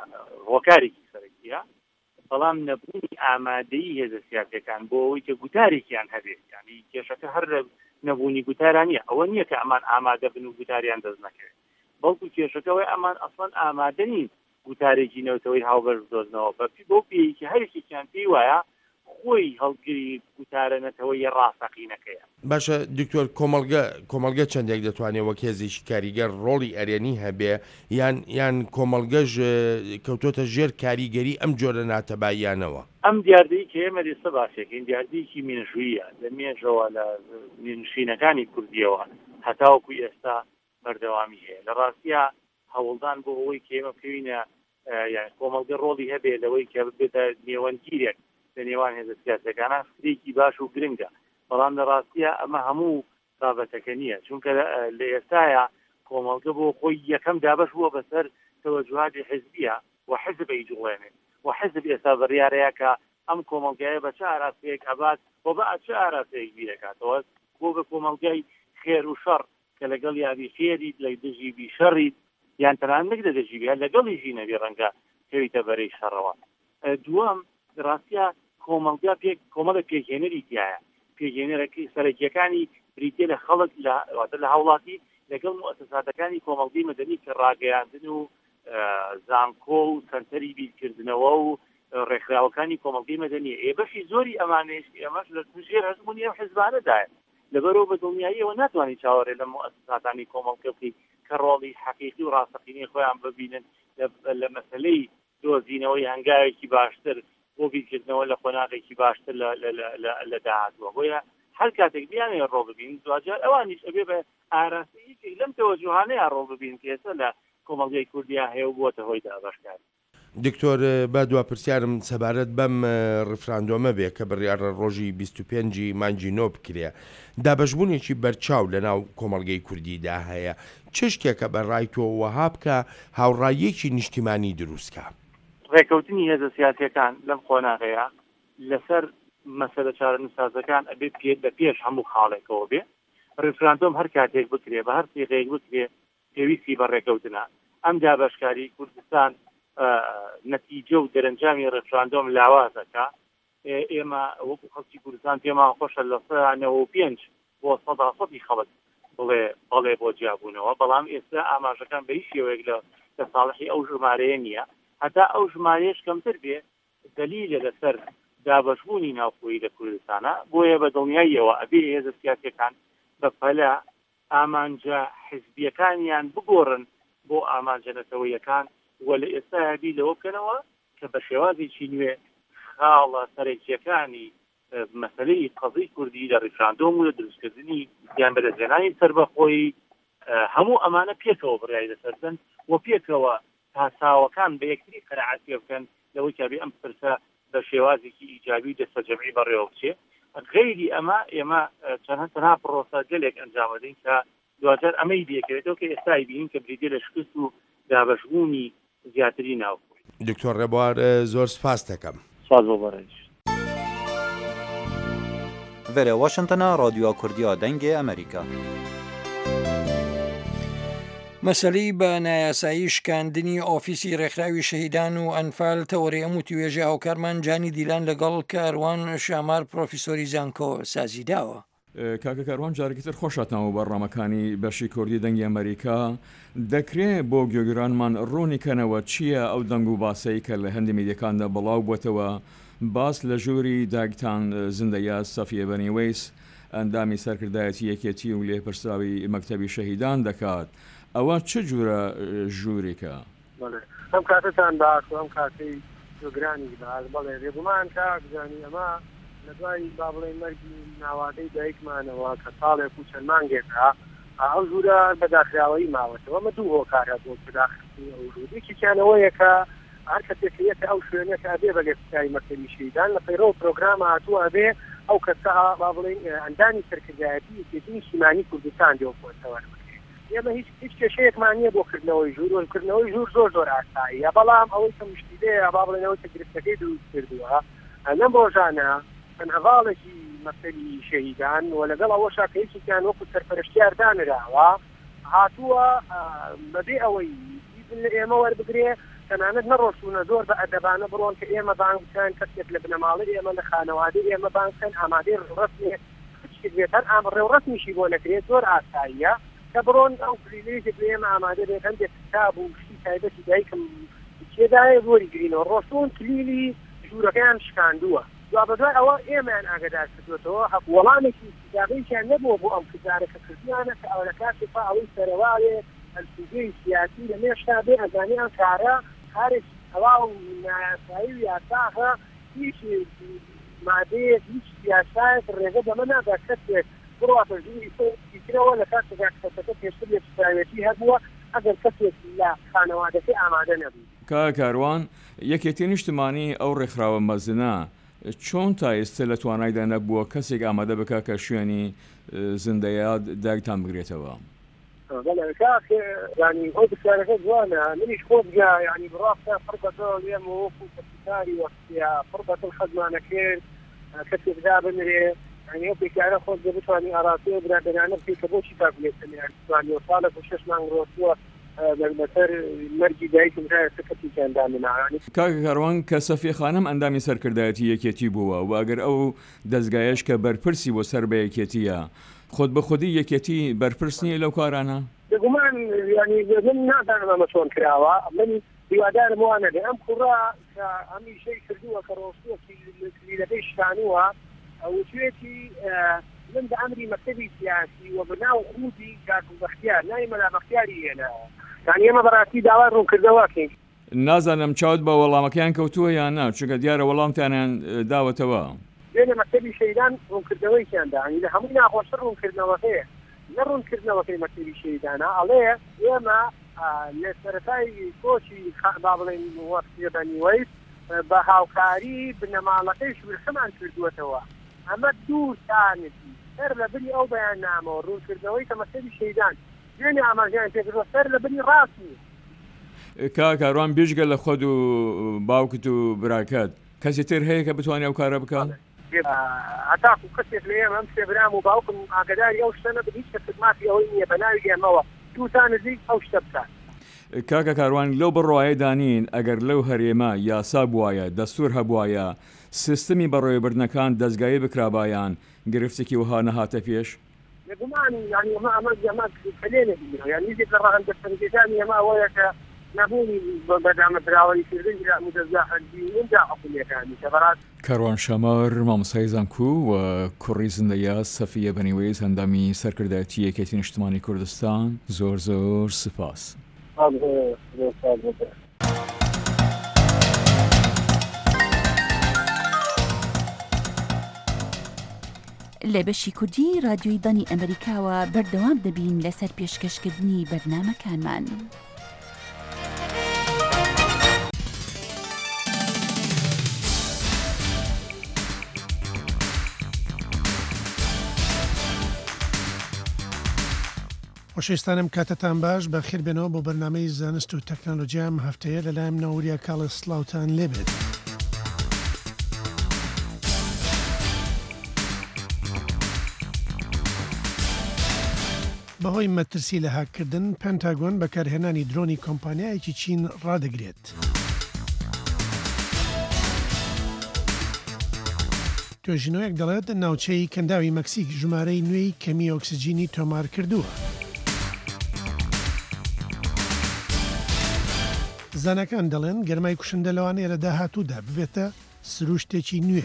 هۆکارێکی سەرەکیە بەڵام نەبوونی ئامادەیی هێزە سیاسیەکان بۆ ئەوەی کە گوتارێکیان هەبێت ینی کێشەکە هەر نەبوونی گوتاران نیە ئەوە نییە کە ئەمان ئامادە بن و گوتاریان دەست نەکەوێت بەڵکو کێشەکەەوەی ئەمان ئەسڵەن ئامادە نین گوتارێکی نەوتەوەی هاوبەر دۆزنەوە بەپی بۆ پێیکی هەرێکێکیان پێی وایە خۆی هەڵگری گوتارە نەتەوەی ڕاستەقینەکەیە باشە دکتۆر کۆمەڵگە کۆمەڵگە چەندێک دەتوانێت وەک هێزێکی کاریگەر ڕۆڵی ئەرێنی هەبێ یان یان کۆمەڵگەژ کەوتۆتە ژێر کاریگەری ئەم جۆرە ناتەباییانەوە ئەم دیاردەی کە ئێمە دێستە باشێکین دیاردەیەکی مێژوویە لە مێژەوە لە نشینەکانی کوردیەوە هەتاوەکو ئێستا بەردەوامی هەیە لە ڕاستیە هەوڵدان بۆ ئەوەی کە ئێمە بکەوینە یان کۆمەڵگە ڕۆڵی هەبێ لەوەی کە بێتە نێوەندگیرێک لە نێوان هێزە سیاسەکانە فرێکی باش و گرنگە بەڵام لە ڕاستیە ئەمە هەموو بابەتەکە نییە چونکە لە ئێستاە کۆمەڵگە بۆ خۆی یەکەم دابش بووە بەسەر تەوەجوهاتی حزبیە و حزبی جوڵێنێ و حزب ئێستا بڕیارەیە کە ئەم کۆمەڵگایە بە چه ئاراسەیەک ئەبات بۆ بە چه ئاراسەیەک بیرەکاتەوە بۆ بە کۆمەڵگای خێر و شەڕ کە لەگەڵ یابی خێریت لە دژی بی شەڕیت یان تەنان نەک لە دەژی بێ لەگەڵی ژینەبی ڕەنگە کەویتە بەرەی شەڕەوە. دووەم ڕاستیە کۆمەڵگا پێک کۆمەڵە پێکهێنەری تایە، پێکهێنەرەکەی سەرەکیەکانی بریتێ لە خەڵک لە هاوڵاتی لەگەڵ مؤسساتەکانی کۆمەڵگەی مەدەنی کە ڕاگەیاندن و زانکۆ و سەنتەری بیرکردنەوە و ڕێکخراوەکانی کۆمەڵگەی مەدەنیە. ئێ بەشی زۆری ئەمانەش ئێمەش لە ژێر هەزمونی ئەم حیزبانەدایە، لەبەرەوە بە دڵنیاییەوە ناتوانین چاوەڕێ لە مؤسساتانی کۆمەڵگە بکەین کە ڕۆڵی حەقیقی و ڕاستەقینەی خۆیان ببینن لە مەسەلەی دۆزینەوەی هەنگاوێکی باشتر بۆ بیرکردنەوە لە خۆناغێکی باشتر لە داهاتوە. بۆیە هەر کاتێک بیانێ ڕۆ ببین دوجار ئەوانیش ئەبێ بە ئاراستەیەکی لەم تەوەجوهانەیە ڕۆ ببین کێسە لە کۆمەڵگەی کوردیا هەیە و بۆتە هۆی دابەشکار. دکتۆر با دوا پرسیارم سەبارەت بەم ڕفراندۆمە بێ کە بڕیارە ڕۆژی بیست و پێنجی مانگی نۆ بکرێ، دابەشبوونێکی بەرچاو لە ناو کۆمەڵگەی کوردیدا هەیە، چ شتێکە بەڕای تۆ وەها بکە هاوڕاییەکی نیشتیمانی دروستکە؟ ڕێکەوتنی هێزە سیاسیەکان لەم خۆناغەیە لەسەر مەسەلە چارەنووسازەکان ئەبێ پێ بە پێش هەموو خاڵێکەوە بێ. ڕفراندۆم هەر کاتێک بکرێ بە هەر سیغەیەک بکرێ پێویستی بە ڕێکەوتنە. ئەم دابەشکاری کوردستان نەتیجە و دەرەنجامی ڕفراندۆم لاوازەکە. ئێمە وەکو خەڵکی کوردستان پێمان خۆشە لە سەدانەوە و پێنج بۆ سەدا سەدی خەڵک بڵێ بەڵێ بۆ جیابوونەوە، بەڵام ئێستا ئاماژەکان بە هیچ شێوەیەک لە ساڵحی ئەو ژمارەیە نییە. هەتا ئەو ژمارەیەش کەمتر بێ دلیلە لەسەر دابەشبوونی ناوخۆیی لە کوردستانە. بۆیە بە دڵنیاییەوە ئەبێ هێزە سیاسیەکان بە پەلە ئامانجە حیزبیەکانیان بگۆڕن بۆ ئامانجەنەتەوەیەکان وە لە ئێستا هەبی لەوە بکەنەوە کە بە شێوازێکی نوێ خاڵە سەرەکیەکانی مەسەلەی قەزەی کوردی لە ڕیفراندۆم و لە دروستکردنی یان بەدەستهێنانی سەربەخۆیی هەموو ئەمانە پێکەوە بڕیای لەسەردن و پێکەوە تاساوەکان بە یەکتری قەنەعەت پێ بکەن لەوەی کە بێ ئەم پرسە بە شێوازێکی ئیجابی دەستەجەمعی بەڕێوە بچێ. غەیری ئەمە ئێمە چەند تەنها پرۆسە گەلێک ئەنجامەدەین کە دواتر ئەمەی دێکەوێتەوە کە ئێستای بینین کە بریدێ لە شکست و دابەشبوونی زیاتری ناوخۆی. دکتۆر ڕێبوار زۆر سپاس دەکەم. سپاس بۆ بەڕێز. Vere Washingtona رادیۆ کوردیا دەنگی ئەمریکا. مەسەلەی بە نایاسایی شکاندنی ئۆفیسی ڕێکخراوی شەهیدان و ئەنفال تەوەڕێ ئەم وتوێژە هاوکارمان جانی دیلان لەگەڵ کاروان شامار پرۆفیسۆری زانکۆ سازی داوە. کاکە کاروان جارێکی تر خۆشاتنەوە بەڕامەکانی بەشی کوردی دەنگی ئەمریکا دەکرێت بۆ گوێگرانمان ڕوونیکەنەوە چییە ئەو دەنگ و باسەی کە لە هەندی میدیەکاندا بڵاو بووەتەوە باس لە ژووری داگتان زندەیە سەفیە بەنیوەیس ئەندامی سەرکردایەتی یەکێتی و لێپرسراوی مەکتەبی شەهیدان دەکات. ئەوە چ جورە ژوورێکە؟ ئەم کاتتان باش و ئەم کاتەی گرانی باز بەڵێ ڕێبوومان کاکزانی ئەمە لە دوای با بڵێ مەرگی ناوادەی دایکمانەوە کە ساڵێک و چەند مانگێکە ئەو ژوورە بەداخراوەی ماوەتەوە مە دوو هۆکارە بۆ بەداخستی ئەو ژوورێکیانەوەیە کە هەر کەسێکەکە ئەو شوێنەکە ئەبێ بە لێپرسراوی مەکتەبی شەهیدان لە پەیڕەوە پرۆگرام هاتووە ئەبێ ئەو کەسە با بڵێ ئەندامی سەرکردایەتی یەکێتنی سیمانی کوردستان دێوەخۆتەوە. ئێمە هیچ هیچ کێشەیەکمان نییە بۆ کردنەوەی ژوور وەکردنەوەی ژوور زۆر زۆر ئاساییە، بەڵام ئەوەی کە مشکلەیە با بڵێنەوە کە گرفتەکەی دروست کردووە لەم ڕۆژانە چەند هەڤاڵێکی مەکتەبی شەهیدان و لەگەڵ ئەوەشا کە هیچیان وەکو سەرپەرشتیار دانراوە هاتووە بەبێ ئەوەی لە ئێمە وەربگرێ تەنانەت نەڕۆشتونە زۆر بە ئەدەبانە بڕۆن کە ئێمە بانک بکەن کەسێک لە بنەماڵی ئێمە لە خانەوادەی ئێمە بانک بکەن ئامادەی ڕێوڕەسمێ بێتەن ئام ڕێوڕەسمیشی بۆ نەکرێت زۆر ئاساییە کە بڕۆن ئەو کلیلەیەکی ئێمە ئامادە بێت هەندێک کتاب و شتی تایبەتی دایکم کێدایە زۆری گرینەوە ڕۆشتون کلیلی ژوورەکەیان شکاندووە. دوا بەدوای ئەوە ئێمەیان ئاگادار کردوێتەوە وەڵامێکی استیزاغیشیان نەبووە بۆ ئەم کردارەکە کردیانە کە ئەو لە کاتی فا ئەوەی سەرەوایێ ئەلفوگەی سیاسی لە مێشتا بێ ئەزانیان کارە کارێکی تەواو و نایاسایی و یاساغە هیچ مادەیەک هیچ سیاسایەک ڕێگە دەمە نادا کەسێک بڕاتە ژووری سەرەوە لە کاتێکا کەسەکە پێشتر لێپرسراوێتی هەبووە ئەگەر کەسێک لە خانەوادەکەی ئامادە نەبوو. کا کاروان یەکێتی نیشتمانی ئەو ڕێکخراوە مەزنە چۆن تا ئێستا لە توانایدا نەبووە کەسێک ئامادە بکە کە شوێنی زندەیە داگتان بگرێتەوە؟ ینی ئەو بسیارەکە جوانە منیش خۆ بگا ینی بڕاستە فڕبەتەوە لێم وەکو کەسیکاری وەختیا فڕبەتن خەزمانە کرد کەسێک دا بنرێ ینی ئەو پێکارە خۆت بتوانانی ئاراستەوە برادەرانە بکەیت کە بۆچی تا بێتنیان توانی و ساڵێک و شەش مانگ ڕۆستووە بەسەر مەرگی دایکم سەکەتییاندا مناوانی کاکە کاڕوان کە سەفی خانم ئەندامی سەرکردایەتی یەکێتی بووە و ئەگەر ئەو دەستگایش کە بەرپرسی بۆ سەر بە یەکێتیە خۆت بە خودی یەکێتی بەرپرس نییە لەو کارانە دەگومان ینی من نازانم ئەمە چۆن کراوە من هیوادارم وانە لێ ئەم کوڕا کە هەمیشەی کردووە کە ڕۆستوەکی لیرەکەی شتانووە وتوێتی من بە ئەمری مەکتەبی سیاسی و بەناو خودی کاکو بەختیار نای مەلا بەختیاری هێناوە یانی ئێمە بەڕاستی داوای ڕوونکردەوەکەین نازانم چاوت بە وەڵامەکەیان کەوتووە یان نا چونکە دیارە وەڵامتانیان داوەتەوە لێنە مەکتەبی شەیدان ڕوونکردەوەیکیاندا لە هەمووی ناخۆشتر ڕوونکردنەوە هەیە نە ڕوونکردنەوەکەی مەکتەبی شەیدانە ئەڵێ ئێمە لە سەرەتای کۆچی با بڵێن وەختی بەنیوەی بە هاوکاری بنەماڵەکەیش ورخەمان کردووەتەوە ئەمە دوو تانێتی سەر لە بری ئەو بەیان نامەوە ڕوونکردنەوەی کە مەکتەبی شەیدان دوێنێ ئاماژیان پێکردوە سەر لە بری ڕاستی کاکاڕوان بێژگە لە خۆت و باوکت و براکەت کەسی تر هەیە کە بتوانێت ئەو کارە بکات هەتاکو کەسێک لە ئێمە ئەم سێبرام و باوکم ئاگداری ئەو شتە نەبن هیچ کەس مافی ئەوەی نییە بە ناوی ئێمەوە دووتان نزیک ئەو شتە بکات کاکە کاروان لەو بڕواایە دانین ئەگەر لەو هەرێمە یاسا بواە دەستور هەبواە سیستمی بەڕێوەبردنەکان دەستگایی بکرابایان گرفتێکی وها نەهاتە پێش لەگومان ینی ئەمە ئەمە ئەمە کلێنە یان هیچێک لە ڕەهەندە سەرنجەکانی ئەمە ئەوەیە کە نبوونی بەدامەدراوەی کردن مدەزا هەندی اونجا حکومیەکانی سەبارەت کاروان شەمەر مامۆستای زانکو و کوڕی زندەیە سەفیە بەنیوەی هەندامی سەرکردایەتی یەکێتی نیشتمانی کوردستان زۆر زۆر سپاس. لە بەشی کوردی رادیۆی دانی ئەمریکاوە بەردەوام دەبین لەسەر پێشکەشکردنی بەرنامەکانمان. خۆشەویستانم کاتتان باش بە خێر بێنەوە بۆ بەرنامەی زانست و تەکنۆلۆژیام هەفتەیە لەلایەم ناوریە کاڵە سلااوان لێبێت. بەهۆی مەترسی لە هاکردن پێنتاگۆن بەکارهێنانی درۆنی کۆمپانیایەکی چین ڕادەگرێت. توێژینەوەیەک دەڵێت ناوچەی کەنداوی مەکسیک ژمارەی نوێی کەمی ئۆکسسیجینی تۆمار کردووە. زانەکان دەڵێن گەرمای کوشندە لەوانەیە لە داهاتوودا ببێتە سروشتێکی نوێ.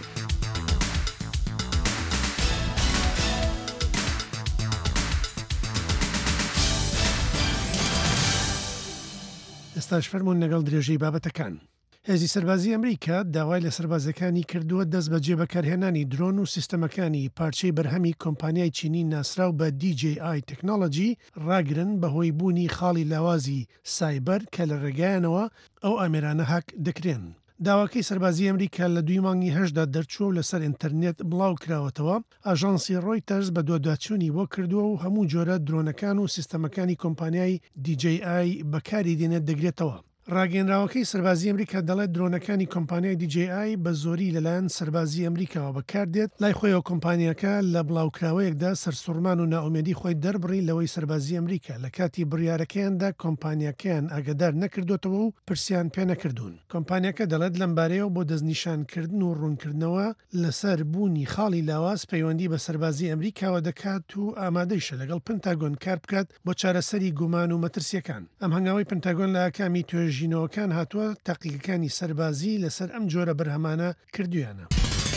ئێستاش فەرمونون لەگەڵ درێژەی بابەتەکان. هێزی سەربازی ئەمریکا داوای لە سەربازەکانی کردووە دەست بە جێبەکارهێنانی درۆن و سیستەمەکانی پارچەی بەرهەمی کۆمپانیای چینی ناسراو بە دی جی آی تەکنۆلۆجی ڕاگرن بەهۆی بوونی خاڵی لاوازی سایبەر کە لە ڕێگایانەوە ئەو ئامێرانە هاک دەکرێن. داواکەی سەربازی ئەمریکا لە دوی مانگی هەشدا دەرچوو لەسەر ئینتەرنێت بڵاو کراوەتەوە. ئاژانسی ڕۆیتەرز بە دووداچوونی بۆ کردووە و هەموو جۆرە درۆنەکان و سیستەمەکانی کۆمپانیای دی جی آی بەکاری دێنێت دەگرێتەوە. ڕاگەنراوەکەی سەربازی ئەمریکا دەڵێت درۆنەکانی کۆمپانیای دی جی آی بە زۆری لەلایەن سەربازی ئەمریکاوە بەکاردێت لای خۆیەوە کۆمپانیەکە لە بڵاوکراوەیەکدا سەرسوڕمان و ناومێدی خۆی دەربڕی لەوەی سەربازی ئەمریکا لە کاتی بڕیارەکەیاندا کۆمپانیەکەیان ئاگدار نەکردوتەوە و پرسیان پێ نەکردوون. کۆمپانیەکە دەڵێت لەمبارەیەوە بۆ دەستنیشانکردن و ڕوونکردنەوە لەسەر بوونی خاڵی لاواز پەیوەندی بە سەربازی ئەمریکاوە دەکات و ئامادەیشە لەگەڵ پنتاگۆن کار بکات بۆ چارەسەری گومان و مەترسیەکان. ئەم هەنگاوی پنتاگۆن لە ئاکامی توێژینەوەکان هاتووە تەقیقەکانی سەربازی لەسەر ئەم جۆرە بەرهەمانە کردویانە.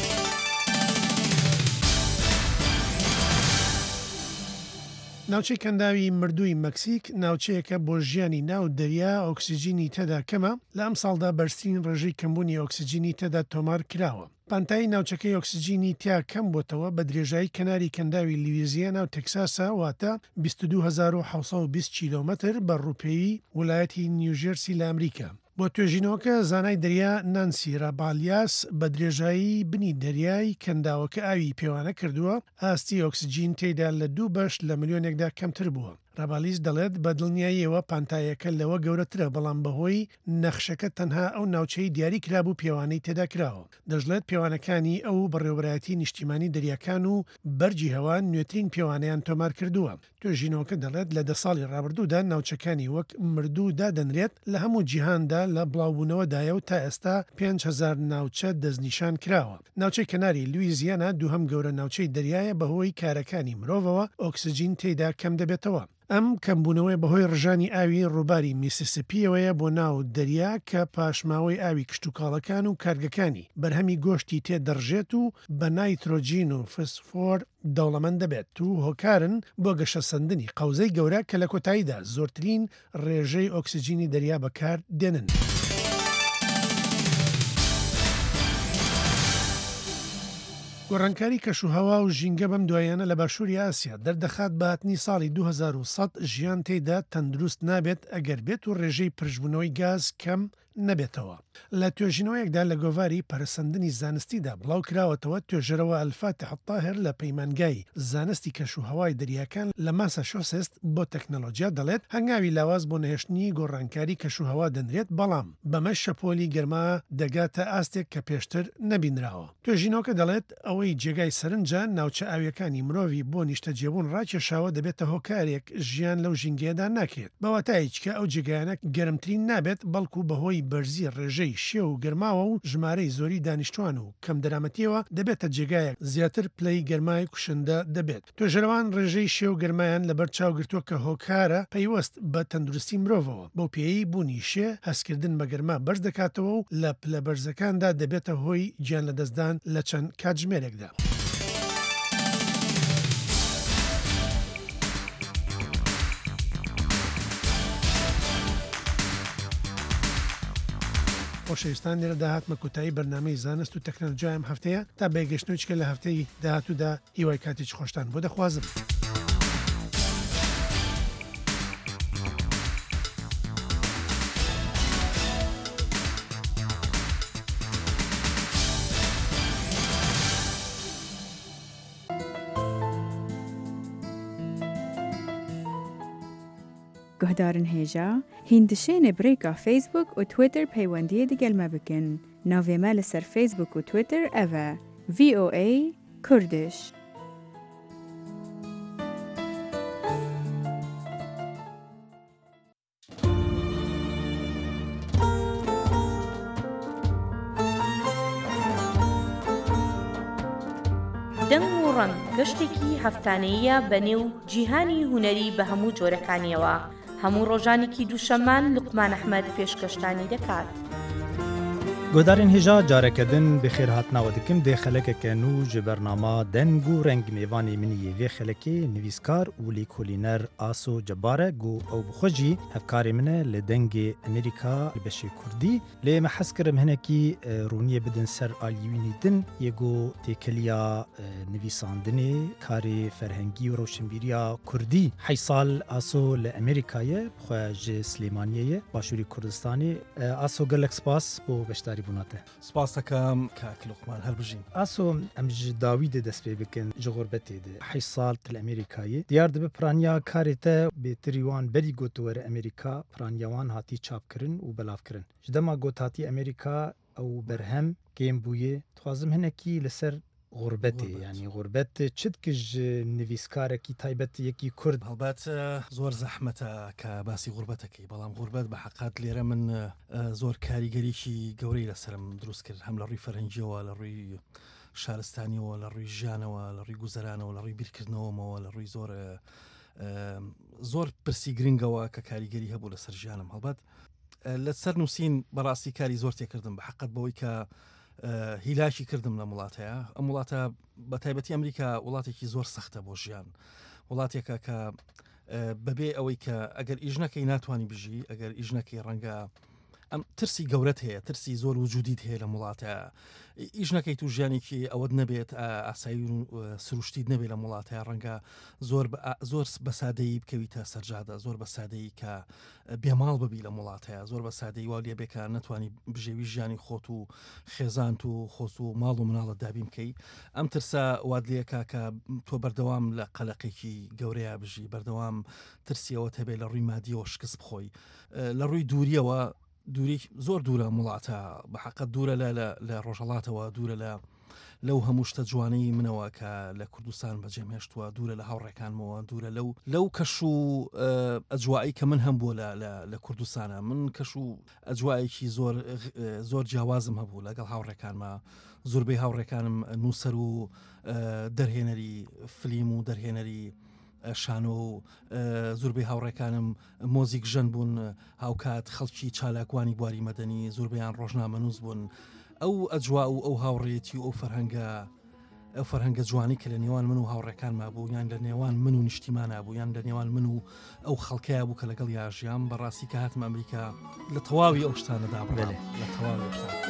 ناوچەی کەنداوی مردووی مەکسیک ناوچەیەکە بۆ ژیانی ناو دەریا ئۆکسسیجینی تێدا کەمە لە ئەم ساڵدا بەرزترین ڕێژەی کەمبوونی ئۆکسسیجینی تێدا تۆمار کراوە. پانتایی ناوچەکەی ئۆکسسیجینی تیا کەم بۆتەوە بە درێژایی کەناری کەنداوی لیویزیانە و تەکساسە واتە بیست و دوو هەزار و حەوت سەد و بیست کیلۆمەتر بە ڕووپێیی وڵایەتی نیوژێرسی لە ئەمریکا. بۆ توێژینەوەکە زانای دەریا نانسی ڕابالیاس بە درێژایی بنی دەریای کەنداوەکە ئاوی پێوانە کردووە ئاستی ئۆکسسیجین تێدا لە دوو بەش لە ملیۆنێکدا کەمتر بووە. ڕابالیز دەڵێت بە دڵنیاییەوە پانتایەکە لەوە گەورەترە بەڵام بەهۆی نەخشەکە تەنها ئەو ناوچەی دیاری کرابوو پێوانەی تێدا کراوە دەژڵێت پێوانەکانی ئەو بەڕێوەبەرایەتی نیشتیمانی دەریاکان و بەرجی هەوا نوێترین پێوانەیان تۆمار کردووە توێژینەوەکە دەڵێت لە دە ساڵی ڕابردوودا ناوچەکانی وەک مردوو دادەنرێت لە هەموو جیهاندا لە بڵاوبوونەوەدایە و تا ئێستا پێنج هەزار ناوچە دەستنیشان کراوە ناوچەی کەناری لویزیانە دووهەم گەورە ناوچەی دەریایە بەهۆی کارەکانی مرۆڤەوە ئۆکسجین تێیدا کەم دەبێتەوە ئەم کەمبوونەوەی بەهۆی ڕژانی ئاوی ڕووباری میسیسیپیەوەیە بۆ ناو دەریا کە پاشماوەی ئاوی کشتتوکاڵەکان و کارگەکانی بەرهەمی گۆشتی تێدەڕژێت و بە نایترۆجین و فسفۆر دەوڵەمەند دەبێت و هۆکارن بۆ گەشە سندنی قەوزەی گەورە کە لە کۆتاییدا زۆرترین ڕێژەی ئۆکسجینی دەریا بەکار دێنن. گۆڕانکاری کەشوهەوا و ژینگە بەم دوایانە لە باشووری ئاسیا دەردەخات بە هاتنی ساڵی دوو هەزار و سەد ژیان تێیدا تەندروست نابێت ئەگەر بێت و ڕێژەی پرژبوونەوەی گاز کەم نەبێتەوە لە توێژینەوەیەکدا لە گۆڤاری پەرسەندنی زانستیدا بڵاو کراوەتەوە توێژەرەوە ئەلفاتە حتاهر لە پەیمانگای زانستی کەشوهەوای دەریاکان لە ماسەشۆسست بۆ تەکنەلۆجیا دەڵێت هەنگاوی لاواز بۆ نەهێشتنی گۆڕانکاری کەشوهەوا دەنرێت بەڵام بەمە شەپۆلی گەرما دەگاتە ئاستێک کە پێشتر نەبینراوە توێژینەوەکە دەڵێت ئەوەی جێگای سەرنجە ناوچە ئاویەکانی مرۆڤی بۆ نیشتەجێبوون ڕاکێشاوە دەبێتە هۆکارێک ژیان لەو ژینگەیەدا ناکرێت بەواتایچکە ئەو جێگایانە گەرمترین نابێت بەڵکو بەهۆی بەرزی ڕێژەی شێ و گەرماوە و ژمارەی زۆری دانیشتوان و کەم دەرامەتیەوە دەبێتە جێگایەک زیاتر پلەی گەرمای کوشندە دەبێت توێژەرەوان ڕێژەی شێ و گەرمایان لەبەر چاوگرتووە کە هۆکارە پەیوەست بە تەندروستی مرۆڤەوە بۆ پێی بوونی شێ هەستکردن بە گەرما بەرز دەکاتەوە و لە پلە بەرزەکاندا دەبێتە هۆی گیان لە دەستدان لە چەند کاتژمێرێکدا. خۆشەویستان لێرە داهاتمە کۆتایی بەرنامەی زانست و تەکنەلۆجیایم هەفتەیە تا بێگەشتنەوەیچکە لە هەفتەی داهاتوودا هیوای کاتێکی خۆشتان بۆ دەخوازم. گهدارن هێژا هیندشێنە برێکا فیسبوک و تویتر پەیوەندیە دیگەلمە بکن ناوێمە لەسەر فیسبوک و تویتر ئەڤە ڤی ئۆ ئەی کوردش. دەنگ و ڕەنگ گەشتێکی هەفتانەیە بەنێو جیهانی هونەری بە هەموو جۆرەکانیەوە هەموو ڕۆژانێکی دووشەمان لوقمان ئەحمەد پێشکەشتانی دەکات. گۆدارên hêja carekê din bi xêr hatinawe dikim dê xelekeke nû ji bernama deng û reng mêvanê min yê vê xelekê nivîskar û lêkolîner Aso Cebbar e got ew bi xwe jî hevkarê min e li dengê Amerîka li beşê Kurdî lê me hez kirim hinekî rûniyê bidin ser aliyînî din yê got têkiliya nivîsandinê karê ferhengî û rewşenbîriya Kurdî hey sal Aso li Amerîkayê xwe ji Slêmaniyê başûrî Kurdistanê Aso gelek spas bo beşdarî سپاس دەکەم کاک لوقمان هەربژین. ئاسۆ ئەم ji dawî de dest pê bikin ji xurbetê de hey sal til Amerîkayê diyar dibe piraniya karê te bêtirî wan berî got were Amerîka piraniya wan hatî çapkirin û belavkirin ji dema got hatî Amerîka ew berhem kêm bûye dixwazim hinekî li ser غوربەتێ ینی غوربەت چت کژ نویسکارێکی تایبەت یەکی کورد هەڵبەت زۆر زەحمەتە کە باسی غوربەتەکەی بەڵام غوربەت بە حقات لێرە من زۆر کاریگەریکی گەورەی لەسرم دروست کرد هەم لە ڕووی فەرەنجیەوە لە ڕووی شارستانیەوە لە ڕووی ژیانەوە لە ڕووی گوزەرانەوە لە ڕووی بیرکردنەوەمەوە لە ڕووی زۆر زۆر پرسی گرنگەوە کە کاریگەری هەبوو لەسەر ژیانم هەڵبەت لەسەر نووسین بەڕاستی کاری زۆر تێکردم بە حقت بەوەی کە هیلاشی کردم لە وڵاتەیە ئەم وڵاتە بە تایبەتی ئەمریکا وڵاتێکی زۆر سەختە بۆ ژیان وڵاتێکە کە بەبێ ئەوەی کە ئەگەر ئیژنەکەی ناتوانانی بژی ئەگەر ئیژنەکەی ڕەنگە ئەم ترسی گەورەت هەیە ترسی زۆر وجودیت هەیە لە وڵاتە ئیش نەکەیت و ژیانێکی ئەوەت نەبێت ئاسایی و سروشتیت نەبێت لە وڵاتەیە ڕەنگە زۆر زۆر بە سادەیی بکەویتە سەرجادا زۆر بە سادەیی کە بێماڵ ببی لە وڵاتەیە زۆر بە سادەی وا لێ بێکە نەتوانی بژێوی ژیانی خۆت و خێزانت و خۆت و ماڵ و مناڵت دابین بکەی ئەم ترسە وادلەکە کە تۆ بەردەوام لە قەلەقێکی گەورەیە بژی بەردەوام ترسیەوە هەبێ لە ڕووی مادیەوە شکست بخۆی لە ڕووی دووریەوە دووری زۆر دوورە وڵاتە بەحقەت دوورە لە ڕۆژهڵاتەوە دوورە لە لەو هەموو شتە جوانەی منەوە کە لە کوردستان بەجێمێشتووە دوورە لە هاوڕێکانمەوە دوورە لەو لەو کەش و ئەجوایی کە من هەم بووە لە کوردستانە من کەش و ئەجوایەکی زۆر زۆر جیاوازم هەبوو لەگەڵ هاوڕێکانمە زۆربەی هاوڕێکانم نووسەر و دەرهێنەری فلیم و دەرهێنەری شانۆ و زۆربەی هاوڕێکانم مۆزیک ژەن بوون هاوکات خەڵکی چالاکوانی بواری مەدەنی زۆربیان ڕۆژنامەنووس بوون ئەو ئەجوا و ئەو هاوڕێتی و ئەو فەرهەنگە ئەو فەرهەنگە جوانی کە لە نێوان من و هاوڕێکانما بوو یان لە نێوان من و نیشتیمانە بوو یان لە نێوان من و ئەو خەڵکەیە بوو کە لەگەڵ یاژیان بەڕاستی کە هاتم ئەمریکا لە تەواوی ئەو شتانەدا بڵێ لە تەواوی ئەو شتان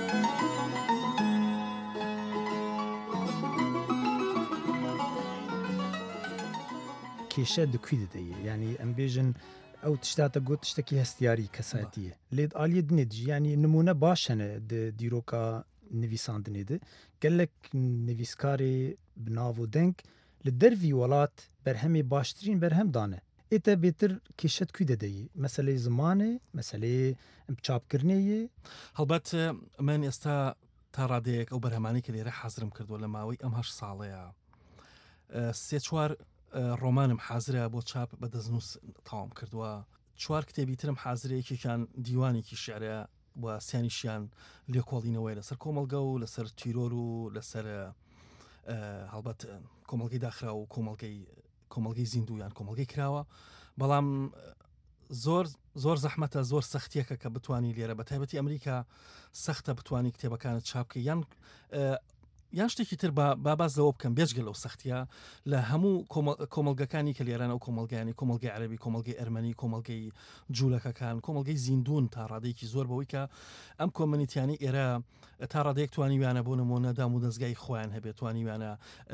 کێشە دکوی دەدەیە ینی ئەم بێژن ئەو تشتاتە گوت شتێکی هەستیاری کەساتیە لێت ئالیە دنێت ینی نمونە باشەنە دیرۆکە نویساندنێدە gelek nivîskarê bi nav û deng li dervî welat berhemê baştirîn berhem dane. Ê te bêtir kêşet kû de deyî meselê zimanê meselê çapkirinê yê helbet min êsta ta radeyek ew berhemanî ki lêre hezirim kirdo li mawî em heş saڵەیە sê çwar ڕۆمانم حازرە بۆ چاپ بە دەستنووس تاوام کردووە چوار کتێبی ترم حازرەیەکیان دیوانێکی شعرە وە سیانیشیان لێکۆڵینەوەی لەسەر کۆمەلگە و لەسەر تیرۆر و لەسەر هەڵبەت کۆمەلگەی داخرا و کۆمەلگەی کۆمەلگەی زیندویان کۆمەلگەی کراوە بەڵام زۆر زۆر زەحمەتە زۆر سەختیەکە کە بتوانی لێرە بە تایبەتی ئەمریکا سەختە بتوانی کتێبەکانت چاپکە یان یان شتێکی تر با باز لەوە بکەم بێجگە لەو سەختیە لە هەموو کۆمەلگەکانی کە لێرانە و کۆمەلگانی کۆمەلگەی عەرەبی کۆمەلگەی ئەرمەنی کۆمەلگەی جوولەکەکان کۆمەلگەی زیندون تا ڕادەیەکی زۆر بەوەی کە ئەم کۆمەنیتیانی ئێرە تا ڕادەیەک توانیویانە بۆ نمونە دام و دەستگای خۆیان هەبێت توانیویانە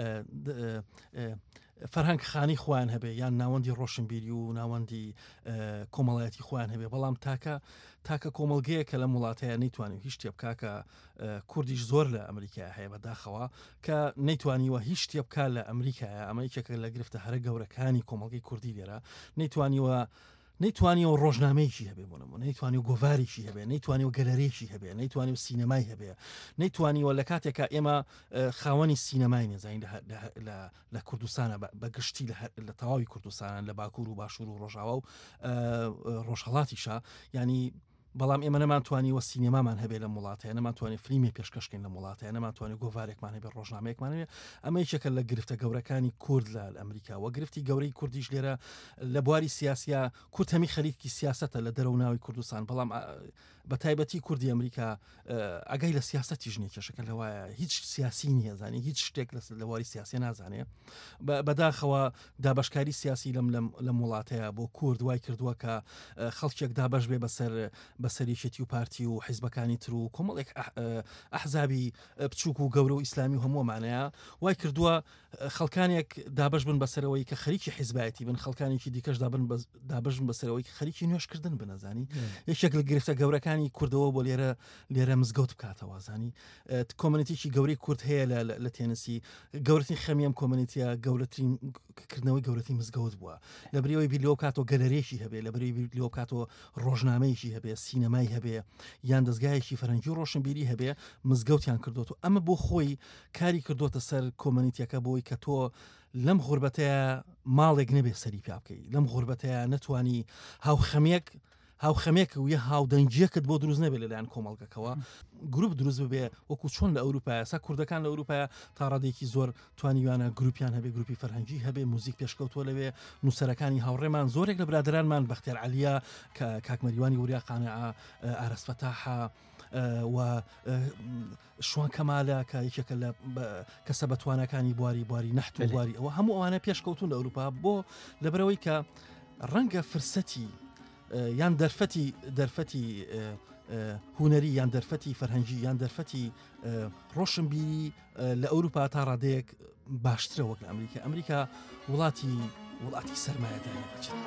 فەرهەنگ خانی خۆیان هەبێ یان ناوەندی ڕۆشنبیری و ناوەندی کۆمەڵایەتی خۆیان هەبێ بەڵام تاکە تاکە کۆمەلگەیە کە لە وڵاتەیە نەیتوانین هیچ شتێ بکاکە کوردیش زۆر لە ئەمریکا هەیە بەداخەوە کە نەیتوانیوە هیچ شتێ بکات لە ئەمریکایە ئەمریکەکە لە گرفتە هەرە گەورەکانی کۆمەلگەی کوردی لێرە نەیتوانیوە نەیتوانی و ڕۆژنامەیەکی هەبێ بوونەوە نەیتوانی و گۆڤارێکی هەبێ نەیتوانی و گەلەرێکی هەبێ نەیتوانی و سینەمای هەبێ نەیتوانیوە لە کاتێکە ئێمە خاوەنی سینەمای نێزانین لە کوردستانە بە گشتی لە تەواوی کوردستانە لە باکوور و باشوور و ڕۆژاوە و ڕۆژهەڵاتیشە ینی بەڵام ئێمە نەمانتوانی وە سینەمامان هەبێ لە وڵاتەیە نەمانتوانی فلیمی پێشکەشکەین لە وڵاتەیە نەمانتوانی گۆڤارێکمان هەبێ ڕۆژنامەیەکمان هەبێ ئەمە یەکێکە لە گرفتە گەورەکانی کورد لە ئەمریکا وە گرفتی گەورەی کوردیش لێرە لە بواری سیاسیە کورد هەمی خەریکی سیاسەتە لە دەرەو ناوی کوردستان بەڵام بە تایبەتی کوردی ئەمریکا ئەگەی لە سیاسەتی ژنێ کێشەکە لەوایە هیچ سیاسی نییە زانی هیچ شتێک لە واری سیاسی نازانێ بەداخەوە دابشکاری سیاسی لەم لەم وڵاتەیە بۆ کورد وای کردووە کە خەڵکێک دابش بێ بەسەر بەسەریشێتی و پارتی و حیزبەکانی تر و کۆمەڵێک ئەحزابی بچووک و گەورە و ئیسلامی و هەمووەمانەیە وای کردووە خەڵکانێک دابش بن بەسەرەوەی کە خەریکی حیزبایەتی بن خەڵکانێکی دیکەش دابشن بەسەرەوەی کە خەریکی نوێشکردن بنەزانی یەکێک لە گرفتە گەورەکانی کوردەوە بۆ لێرە لێرە مزگەوت بکاتەوە زانی کۆمەنیتیکی گەورەی کورد هەیە لە تێنسی گەورەترین خەمیەم کۆمەنیتیە گەورەترین کردنەوەی گەورەتی مزگەوت بووە لە بریەوەی بیلۆ کاتەوە گەلەرێکی هەبێ لە بری بیلۆ کاتەوە ڕۆژنامەیەکی هەبێ سینەمای هەبێ یان دەستگایەکی فەرەنگی و ڕۆشنبیری هەبێ مزگەوتیان کردوت و ئەمە بۆ خۆی کاری کردوتە سەر کۆمەنیتیەکە بۆی کە تۆ لەم غوربەتەیە ماڵێک نەبێ سەری پیا بکەی لەم غوربەتەیە نەتوانی هاوخەمێک هاوخەمێک و یە هاودەنگیەکت بۆ دروست نەبێت لەلایەن کۆمەڵگەکەوە گروپ دروست ببێ وەکو چۆن لە ئەوروپایە سا کوردەکان لە ئەوروپایە تا ڕادێکی زۆر توانیوانە گروپیان هەبێ گروپی فەرهەنگی هەبێ موزیک پێشکەوتوە لەوێ نووسەرەکانی هاوڕێمان زۆرێک لە برادرانمان بەختیار عەلیە کاکمەریوانی وریا قانعە ئارەس فەتاحە و شوان کەمالە کە یەکێکە لە کەسە بەتوانەکانی بواری بواری نەحت و بواری ئەوە هەموو ئەوانە پێشکەوتون لە ئەوروپا بۆ لەبەرەوەی کە ڕەنگە فرسەتی یان دەرفەتی دەرفەتی هوەری یان دەرفەتی فەرهەنگی یان دەرفەتی ڕۆشنبیری لە ئەوروپا تا ڕادەیەک باشترە وەک لە ئەمریکا ئەمریکا وڵاتی وڵاتی سەرمایەداری بچێت.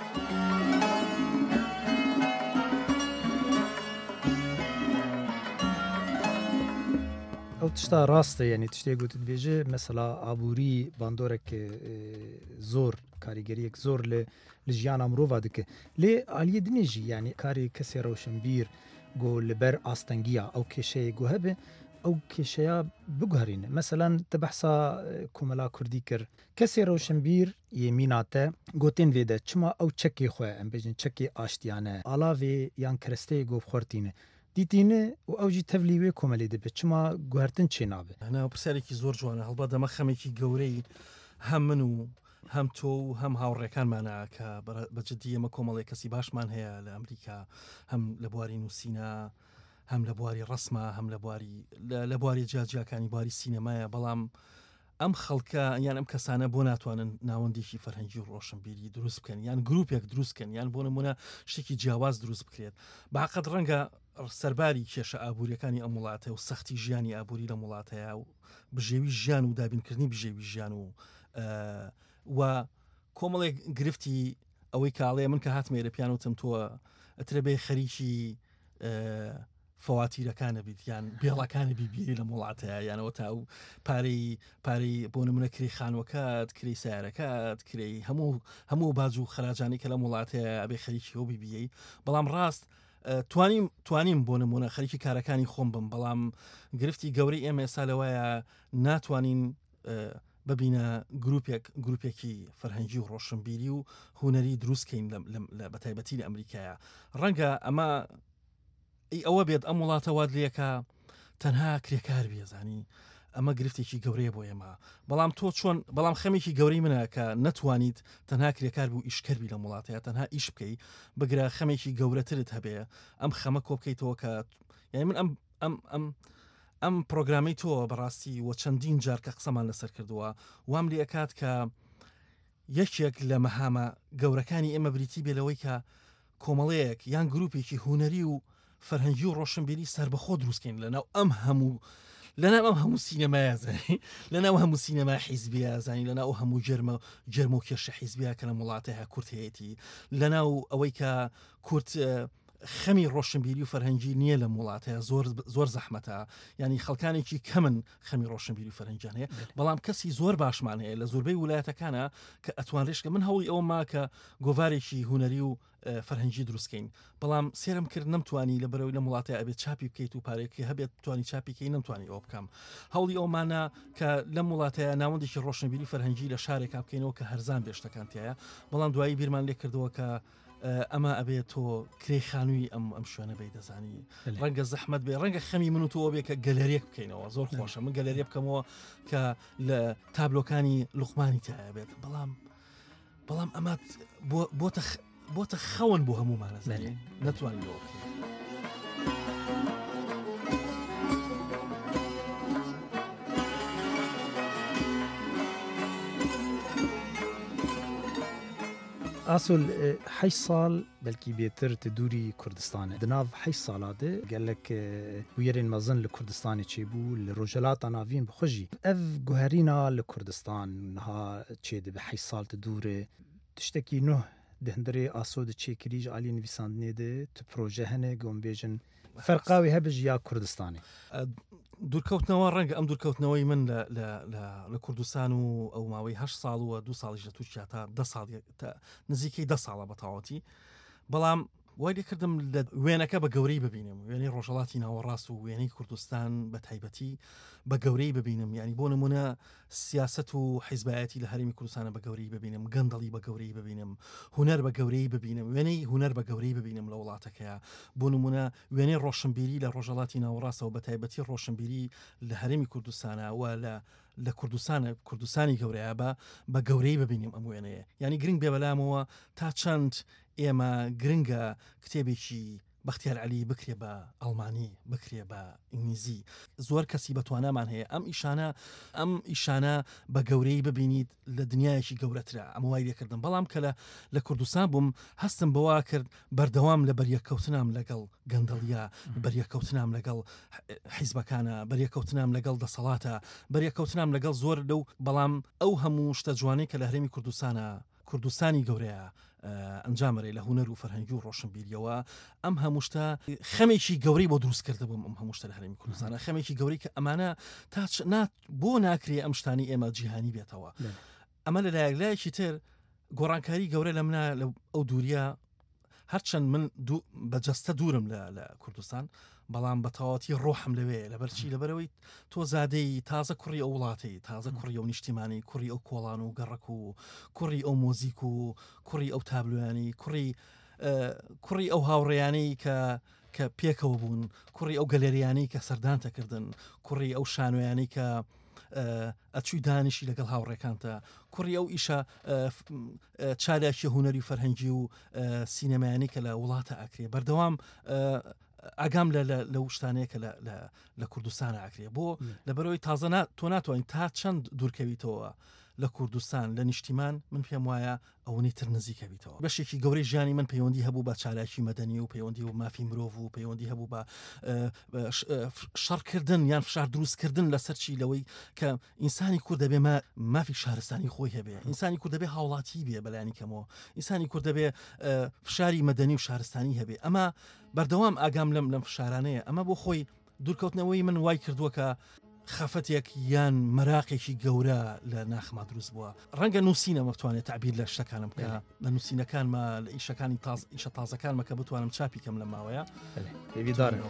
ئەو تشتا ڕاستە یعنی تشتێک گوتت بێژێ مەسەلا ئابووری باندۆرێک زۆر کاریگەریەک زۆر لە لە ژیان ئەمرۆڤ دکە لێ ئالیە دنێژی یعنی کاری کەسێ ڕەوشنبیر گۆ لەبەر ئاستەنگیە ئەو کێشەیە گۆ هەبێ ئەو کێشەیە بگوهرینە مەسەلەن تە بەحسا کۆمەلا کوردی کرد کەسێ ڕەوشنبیر یێمیناتە گوتێن وێدە چما ئەو چەکی خۆە ئەم بێژن چەکی ئاشتیانە ئالاوێ یان کەرەستەیە گۆ بخۆرتینە دیتینە و ئەوجی تەولی وێ کۆمەلی دەبێت چما گوهرتن چێ نابێت هەنا پرسیارێکی زۆر جوانە هەڵبا دەمە خەمێکی گەورەی هەم من و هەم تۆ و هەم هاوڕێکانمانە کە بەجددی ئەمە کۆمەڵی کەسی باشمان هەیە لە ئەمریکا هەم لە بواری نووسینە هەم لە بواری ڕسمە هەم لە بواری لە بواری جیاجیاکانی بواری سینەمایە بەڵام ئەم خەڵکە یان ئەم کەسانە بۆ ناتوانن ناوەندێکی فەرهەنگی و ڕۆشنبیری دروست بکەن یان گروپێک دروستکەن یان بۆ نمونە شتێکی جیاواز دروست بکرێت باقەت ڕەنگە سەرباری کێشە ئابوووریەکانی ئەم وڵاتە و سەختی ژیانی ئابووری لە وڵاتەیە و بژێوی ژیان و دابینکردنی بژێوی ژیان و و کۆمەڵێک گرفتی ئەوەی کاڵێ من کە هاتمێ لە پیان وتم تۆ ئەترە بێ خەریکی فەواتیرەکانە بیت یان بێڵەکانی بیبیری لە وڵاتەیە یانەوە تا و پارەی پارەی بۆ نمونە کری خانوەکەت کری سیارەکەت کری هەموو هەموو باج و خراجانی کە لە وڵاتەیە ئەبێ خەریکی ئەو بیبیەی بەڵام ڕاست توانیم توانیم بۆ نمونە خەریکی کارەکانی خۆم بم بەڵام گرفتی گەورەی ئێمە ئێستا لەوەیە ناتوانین ببینە گروپێک گروپێکی فەرهەنگی و ڕۆشنبیری و هوەری دروستکەین لە بەتایبەتی لە ئەمریکایە ڕەنگە ئەمە ئەوە بێت ئەم وڵاتە واد لێکە تەنها کرێکار بێزانی ئەمە گرفتێکی گەورەیە بۆ ئێمە بەڵام تۆ چۆن بەڵام خەمێکی گەورەی منە کە نەتوانیت تەنها کرێکار بوو ئیشکەربی لە وڵاتەیە تەنها ئیش بکەی بگرە خەمێکی گەورەترت هەبێ ئەم خەمە کۆ بکەیتەوە کە یعنی من ئەم ئەم ئەم ئەم پرۆگرامی تۆ بەڕاستی وە چەندین جار کە قسەمان لەسەر کردووە وام لێ ئەکات کە یەکێک لە مەهامە گەورەکانی ئێمە بریتی بێلەوەی کە کۆمەڵەیەک یان گروپێکی هوەری و فەرهەنگی و ڕۆشنبیری سربەخۆ دروستکەین لەناو ئەم هەموو لەناو ئەم هەموو سینەمایە زانی لەناو هەموو سینەما حیزبیە زانی لەناو هەموو جەرمە جەرم و کێشە حیزبیە کە لە وڵاتە هەیە کورت هەیەی لەناو ئەوەی کە کورت خەمی ڕۆشنبیری و فەرهەنگی نییە لە وڵاتەیە زۆر زۆر زەحمەتە ینی خەڵکانێکی کەمن خەمی ڕۆشنبیری و فەرهەنگیان هەیە بەڵام کەسی زۆر باشمان هەیە لە زۆربەی ویلایەتەکانە کە ئەتوانڕێشکە من هەوڵی ئەوە ما کە گۆڤارێکی هوەری و فەرهەنگی دروستکەین بەڵام سێرم کرد نەمتوانی لە بەرەوەی لە وڵاتەیە ئەبێت چاپی بکەیت و پارێکی هەبێت توانی چاپیکەی نەمتوانی ئەوە بکەم هەوڵی ئەومانە کە لەم وڵاتەیە ناوەندێکی ڕۆشنبیری فەرهەنگی لە شارێکا بکەینەوە کە هەرزان بێشتەکانتیایە بەڵام دوایی بیرمان لێ کردەوە کە ئەمە ئەبێت تۆ کرێ خانووی ئەم ئەم شوێنە بێ دەزانی ڕەنگە زەحمەت بێ ڕەنگە خەمی من و تۆ بێ کە گەلەریەک بکەینەوە زۆر خۆشە من گەلەریە بکەمەوە کە لە تابلۆکانی لوقمانی تایە بێت بەڵام بەڵام ئەمە بۆتە بۆتە خەون بۆ هەموومانە زانێ نەتوانین لەوە بکەین. ئاسۆل حەش ساڵ بەلکی بێتر تە دووری کوردستانە دناو حەش ساڵادە گەلک وێرên مەزن لە کوردستانی چێبوو لە ڕۆژەلاتا ناوین بخۆژی ئەv گوهرینە لە کوردستان نها چێ دەبێ حەش ساڵ تە دوورێ تشتێکی نۆ دهندرێ ئاسۆدە چێکریژ عالی نویساندنێدە تو پرۆژە هەنێ گۆمبێژن فەرقاوی هەبژ یا کوردستانی دوورکەوتنەوە ڕەنگە ئەم دوورکەوتنەوەی من لە کوردستان و ئەو ماوەی هەشت ساڵ و دو ساڵیش لە تووشیا تا دە ساڵ نزیکەی دە ساڵە بەتاوەتی بەڵام وای لێکردم لە وێنەکە بە گەورەی ببینم وێنەی ڕۆژەڵاتی ناوەڕاست و وێنەی کوردستان بە تایبەتی بە گەورەی ببینم ینی بۆ نمونە سیاست و حیزبایەتی لە هەرێمی کوردستانە بە گەورەی ببینم گەندەڵی بە گەورەی ببینم هوەر بە گەورەی ببینم وێنەی هوەر بە گەورەی ببینم لە وڵاتەکەیە بۆ نمونە وێنەی ڕۆشنبیری لە ڕۆژەڵاتی ناوەڕاستەوە بە تایبەتی ڕۆشنبیری لە هەرێمی کوردستانەوە لە لە کوردستانە کوردستانی گەورەیە بە بە گەورەی ببینیم ئەم وێنەیە ینی گرنگ بێ بەلامەوە تا چەند ئێمە گرنگە کتێبێکی بەختیار علی بکرێ بە ئەڵمانی بکرێ بە ئینگلیزی زۆر کەسی بەتوانامان هەیە ئەم ئیشانە ئەم ئیشانە بە گەورەی ببینیت لە دنیایەکی گەورەترە ئەم وای لێکردن بەڵام کە لە کوردستان بووم هەستم بەوا کرد بەردەوام لە بەریەکەوتنام لەگەڵ گەندەڵیا بەریەکەوتنام لەگەڵ حیزبەکانە بەریەکەوتنام لەگەڵ دەسەڵاتە بەریەکەوتنام لەگەڵ زۆر لەو بەڵام ئەو هەموو شتە جوانەی کە لە هەرێمی کوردستانە کوردستانی گەورەیە ئەنجامەرێ لە هوەر و فەرهەنگی و ڕۆشنبیریەوە ئەم هەموو شتە خەمێکی گەورەی بۆ دروست کرده بووم ئەم هەموو شتە لە هەرێمی کوردستانە خەمێکی گەورەی کە ئەمانە تا بۆ ناکرێ ئەم شتانی ئێمە جیهانی بێتەوە ئەمە لە لایەکلایەکی تر گۆڕانکاری گەورە لە منە لە ئەو دووریە هەرچەند من بەجەستە دوورم لە کوردستان بەڵام بە تەواوەتی ڕۆحم لەوێ لەبەرچی لەبەرەوەی تۆ زادەی تازە کوڕی ئەو وڵاتی تازە کوڕی ئەو نیشتیمانی کوڕی ئەو کۆڵان و گەڕک و کوڕی ئەو مۆزیک و کوڕی ئەو تابلویانی کوڕی کوڕی ئەو هاوڕێیانەی کە کە پێکەوە بوون کوڕی ئەو گەلێریانی کە سەردانتەکردن کوڕی ئەو شانۆیانی کە ئەچووی دانیشی لەگەڵ هاوڕێکانتە کوڕی ئەو ئیشە چالاکی هوەری و فەرهەنگی و سینەمایانی کە لە وڵاتە ئاکرێ بەردەوام ئاگام لە شتانەیە کە لە کوردستانە ئاکرێ بۆ لەبەرەوەی تازە تۆ ناتوانین تا چەند دوورکەویتەوە لە کوردستان لە نیشتیمان من پێم وایە ئەوەی تر نزیکەبیتەوە بەشێکی گەورەی ژیانی من پەیوەندی هەبوو بە چالاکی مەدەنی و پەیوەندی و مافی مرۆڤ و پەیوەندی هەبوو بە شەڕکردن یان فشار دروستکردن لەسەر چی لەوەی کە ئینسانی کورد دەبێ مافی شارستانی خۆی هەبێ ئینسانی کورد دەبێ هاوڵاتی بێ بەلایانی کەمەوە ئینسانی کورد دەبێ فشاری مەدەنی و شارستانی هەبێ ئەمە بەردەوام ئاگام لەم لەم فشارانەیە ئەمە بۆ خۆی دوورکەوتنەوەی من وای کردووە کە خەفەتێک یان مەراقێکی گەورە لە ناخما دروست بووە ڕەنگە نووسینەمە بتوانێت تعبیر لە شتەکانم بکە لە نووسینەکانمە لە ئیشەکانی ئیشە تازەکانمە کە بتوانم چاپی کەم لە ماوەیە پێویدارن.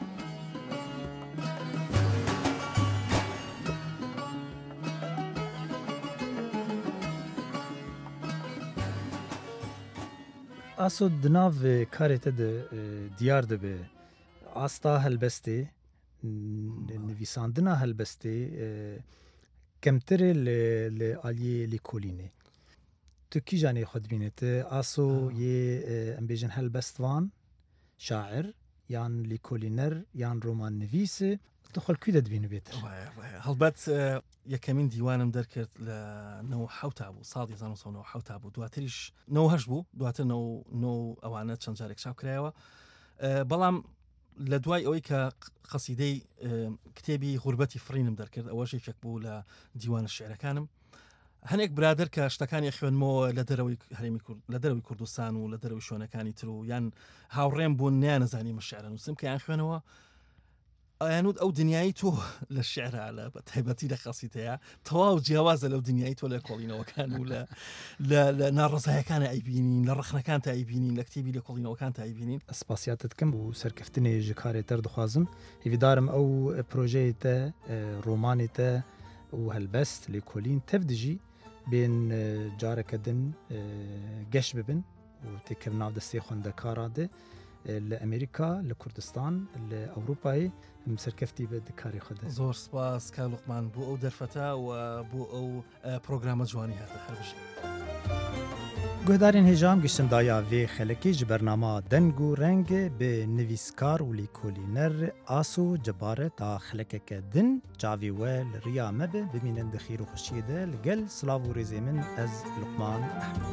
ئاسۆ دناو کارێتە دیار دەبێ ئاستا هەلبەستێ نویساندنا هەلبەستێ کەمترێ لە ئالیێ لێکۆلینێ تو کیژانێ خۆ دبینێتە ئاسۆ یێ ئەمبێژن هەلبەستوان شاعر یان لێکۆلینەر یان ڕۆمان نویسە دخۆلکوی دەدبینە بێتە هەڵبەت یەکەمین دیوانم دەرکرد لە نەوە حوتا بوو ساڵی حوتا بوو دواتریش نەوەهەش بوو دواتر ئەوانە چەند جارێک چاپ کرایەوە بەڵام لە دوای ئەوەی کە قەسیدەی کتێبی غوربەتی فڕینم دەرکرد ئەوەشێکێک بوو لە دیوانە شعرەکانم هەنێک برادر کە شتەکانی خوێنمەوە لە دەرەوەی هەرێمی لە دەرەوەی کوردستان و لە دەرەوەی شوێنەکانی تر و یان هاوڕێم بوون نیانەزانی مە شعرە نووسم کە یان خوێنەوە ئەیانوت ئەو دنیای تۆ لە شعرا لە تایبەتی لە قەسیدەیە تەواو جیاوازە لەو دنیای تۆ لە کۆڵینەوەکان و لە ناڕزایەکانە ئەیبینین لە ڕخنەکان تا ئەیبینین لە کتێبی لە کۆڵینەوەکان تا ئەیبینین ئەسپاسیاتت کەم بوو سەرکەفتنێ ژ کارێتەر دخوازم هیویدارم ئەو پرۆژەیەتە ڕۆمانێتە و هەلبەست لێ کۆلین تەف دژی بێن جارەکەدن گەشت ببن و تێکردناو دەستێ خوێندەکارادە لە ئەمریکا لە کوردستان لە ئەوروپای سەرکەفتی بە دکاری خۆدا زۆر سپاس کاڵوقمان بۆ ئەو دەرفەتە و بۆ ئەو پرۆگرامە جوانی هاتە هەربژێ گۆدارین هێژام گشتندایا vê xelekê ji bernama deng û rengê bi nivîskar û lêkolîner Aso Cebare ta xelekeke din çavê we li riya me be bimînin di xîr û xuşiyê de li gel silav û rêzê min ez Luqman Ehmed.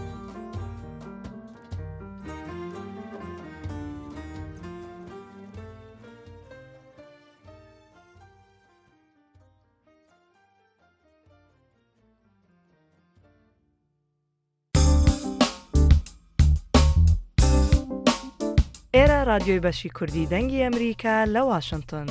ئێرە رادیۆی بەشی کوردی دەنگی ئەمریکا لە واشنگتن.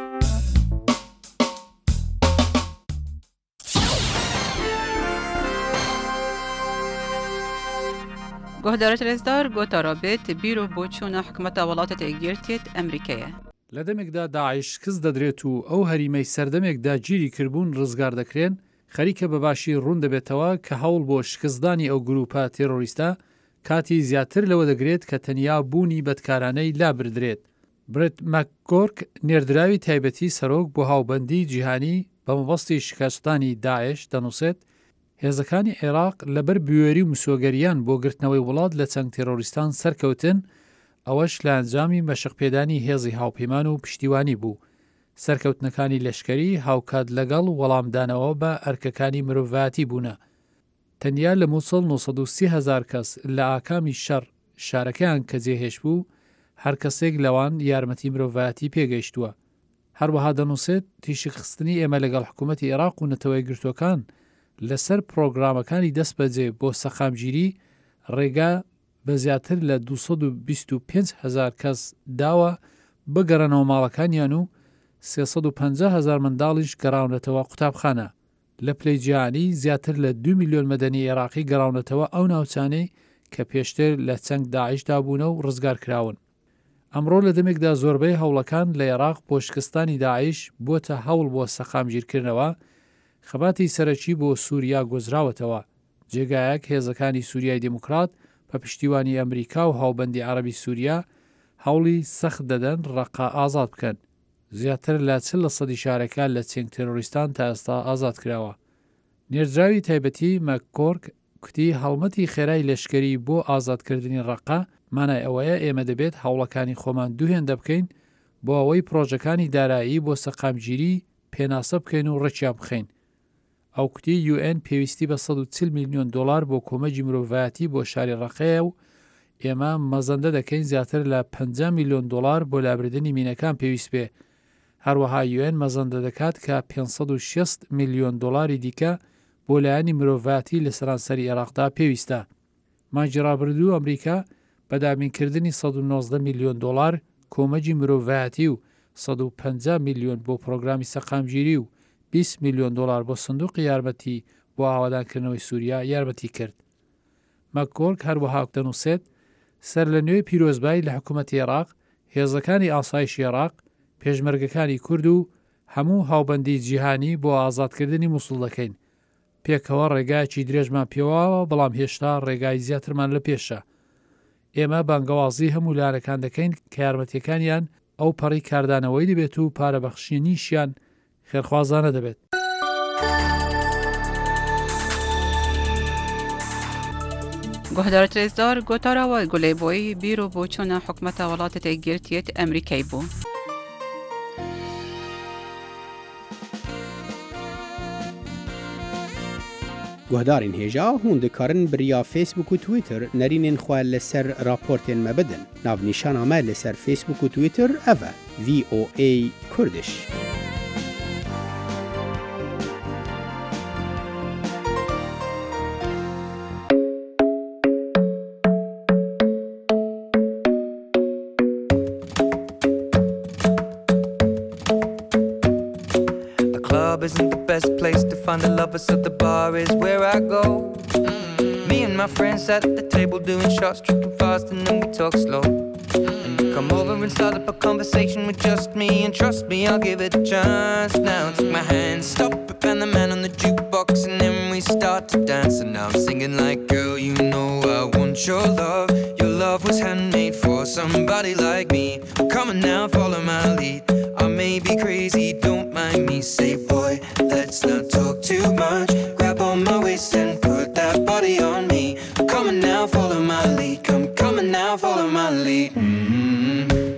گهدارت رزدار گوتا رابط بیرو بۆچوونە حکومەتە وڵاتە تێگیرتێت ئەمریکەیە. لە دەمێکدا داعش کەس دەدرێت و ئەو هەریمەی سەردەمێکدا گیری کردبوون ڕزگار دەکرێن خەریکە بەباشی ڕوون دەبێتەوە کە هەوڵ بۆ شکستدانی ئەو گروپە تێرۆریستە کاتی زیاتر لەوە دەگرێت کە تەنیا بوونی بەدکارانەی لا بردرێت. برت مەکگۆرک نێردراوی تایبەتی سەرۆک بۆ هاوبەندی جیهانی بە مەبەستی شکستانی داعش دەنووسێت هێزەکانی عێراق لەبەر بوێری و مسۆگەریان بۆ گرتنەوەی وڵات لە چەند تێرۆریستان سەرکەوتن ئەوەش لە ئەنجامی مەشقپێدانی هێزی هاوپەیمان و پشتیوانی بوو سەرکەوتنەکانی لەشکەری هاوکات لەگەڵ وەڵامدانەوە بە ئەرکەکانی مرۆڤایەتی بوونە. تەنیا لە مووسڵ نۆسەد و سی هەزار کەس لە ئاکامی شەڕ شارەکەیان کە جێهێش بوو هەر کەسێک لەوان یارمەتی مرۆڤایەتی پێگەیشتووە. هەروەها دەنووسێت تیشکخستنی ئێمە لەگەڵ حکوومەتی عێراق و نەتەوەی گرتوەکان لەسەر پرۆگرامەکانی دەست بەجێ بۆ سەقامگیری ڕێگا بە زیاتر لە دووسەد و بیست و پێنج هەزار کەس داوە بگەڕنەوە ماڵەکانیان و سێسەد و پەنجا هەزار منداڵیش گەڕاونەتەوە قوتابخانە. لە پلەی جیهانی زیاتر لە دو میلیۆن مەدەنی عێراقی گەڕاونەتەوە ئەو ناوچانەی کە پێشتر لە چەنگ داعیشدا بوونە و ڕزگار کراون. ئەمڕۆ لە دەمێکدا زۆربەی هەوڵەکان لە عێراق بۆ شکستانی داعیش بۆتە هەوڵ بۆ سەقامگیرکردنەوە خەباتی سەرەکی بۆ سووریا گۆزراوەتەوە. جێگایەک هێزەکانی سووریای دموکرات بە پشتیوانی ئەمریکا و هاوبەندی عەرەبی سووریا هەوڵی سەخت دەدەن ڕەقا ئازاد بکەن. زیاتر لە چل لە سەدی شارەکان لە چنگ تێرۆریستان تا ئێستا ئازاد کراوە. نێردراوی تایبەتی مەککۆرک کوتی هەڵمەتی خێرای لەشکری بۆ ئازادکردنی ڕەقا مانای ئەوەیە ئێمە دەبێت هەوڵەکانی خۆمان دووهێندە بکەین بۆ ئەوەی پرۆژەکانی دارایی بۆ سەقامگیری پێناسە بکەین و ڕێکیان بخەین. ئەو کوتی یو ئێن پێویستی بە سەد و چل میلیۆن دۆلار بۆ کۆمەجی مرۆڤایەتی بۆ شاری ڕەقەیە و ئێمە مەزەندە دەکەین زیاتر لە پەنجا میلیۆن دۆلار بۆ لابردنی مینەکان پێویست بێ. هەروەها یو ئێن مەزەندە دەکات کە پێنجسەد و شەست میلیۆن دۆلاری دیکە بۆ لایەنی مرۆڤایەتی لە سەرانسەری عێراقدا پێویستە. مانگی ڕابردوو ئەمریکا بە دابینکردنی سەد و نۆزدە میلیۆن دۆلار کۆمەجی مرۆڤایەتی و سەد و پەنجا میلیۆن بۆ پرۆگرامی سەقامگیری و بیست میلیۆن دۆلار بۆ سندوقی یارمەتی بۆ ئاوادانکردنەوەی سووریا یارمەتی کرد. مەککۆرک هەروەها دەنووسێت سەر لە نوێی پیرۆزبایی لە حکوومەتی عێراق هێزەکانی ئاسایشی عێراق پێشمەرگەکانی کورد و هەموو هاوبەندی جیهانی بۆ ئازادکردنی مووسڵ دەکەین. پێکەوە ڕێگایەکی درێژمان پێواوە بەڵام هێشتا ڕێگای زیاترمان لە پێشە. ئێمە بانگەوازی هەموو لارەکان دەکەین کە یارمەتیەکانیان ئەو پەڕی کاردانەوەی دەبێت و پارەبەخشینیشیان خێرخوازانە دەبێت. گۆهدارت رێزدار گۆتاراوە گولەیبۆی بیرۆ بۆ چۆنە حکومەتە وڵاتە گرتیێت ئەمریکای بوو. گوهدارین هێژا هون دەکارن بریا فیسبوک و تویتر نەرینên xwe li ser raportên me bidin. Navnîşana me li ser Facebook û Twitter ev e V O A Kurdiş. Isn't the best place to find the lovers, so the bar is where I go. Mm-hmm. Me and my friends at the table doing shots, tripping fast, and then we talk slow. Mm-hmm. And you come over and start up a conversation with just me, and trust me, I'll give it a chance. Now take my hand, stop it, and the man on the jukebox, and then we start to dance. And now I'm singing like, girl, you know I want your love. Your love was handmade for somebody like me. Come on now, follow my lead. I may be crazy, don't mind me. Say, boy, let's not talk too much. Grab on my waist and put that body on me. Come on now, follow my lead. Come, come on now, follow my lead. Mm-hmm.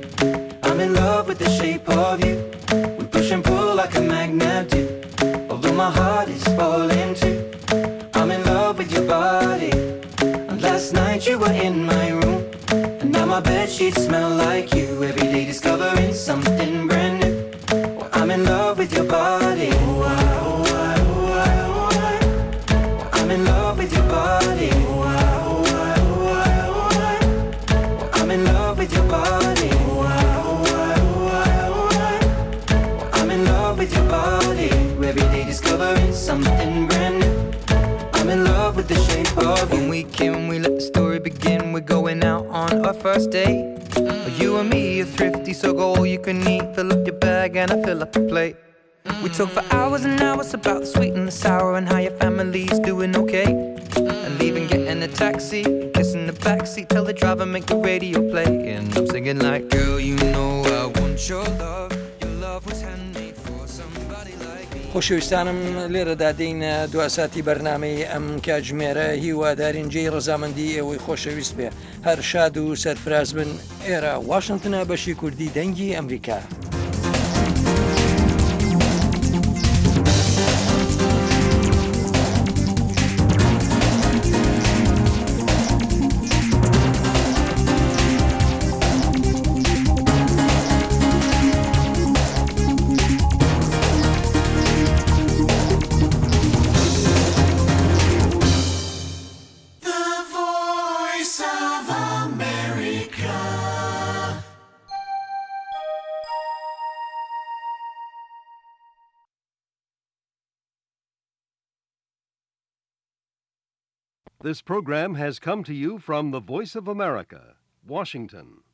I'm in love with the shape of you. We push and pull like a magnet do. Although my heart is falling too. I'm in love with your body. And last night you were in my room. And now my bedsheets smell like you. Every day discovering something brand new. Well, I'm in love with your body. Oh, I, oh, I, oh, I, oh, I. Well, I'm in love with your body. Oh, I, oh, I, oh, I, oh, I. Well, I'm in love with your body. Oh, I, oh, I, oh, I, oh, I. Well, I'm in love with your body. Every day discovering something brand new. I'm in love with the shape of you. When we came and we let the story begin, we're going out on our first date. Mm-hmm. You and me are thrifty, so go all you can eat. Fill up your bag and I fill up the plate. Mm-hmm. We talk for hours and hours about the sweet and the sour and how your family's doing okay. Mm-hmm. And leaving, getting a taxi, kissing the backseat, tell the driver make the radio play. And I'm singing like, girl, you know I want your love. Your love was handmade for somebody like me. خۆشەویستانم لێرەدا دەین دواساتی بەرنمەی ئەم کاتژمێرە هیوادارینجێی ڕەزامەندی ئێوەی خۆشەویست بێ هەر شاد و سەرفراز بن ئێرە واشنگتنە بەشی کوردی دەنگی ئەمریکا. This program has come to you from the Voice of America, Washington.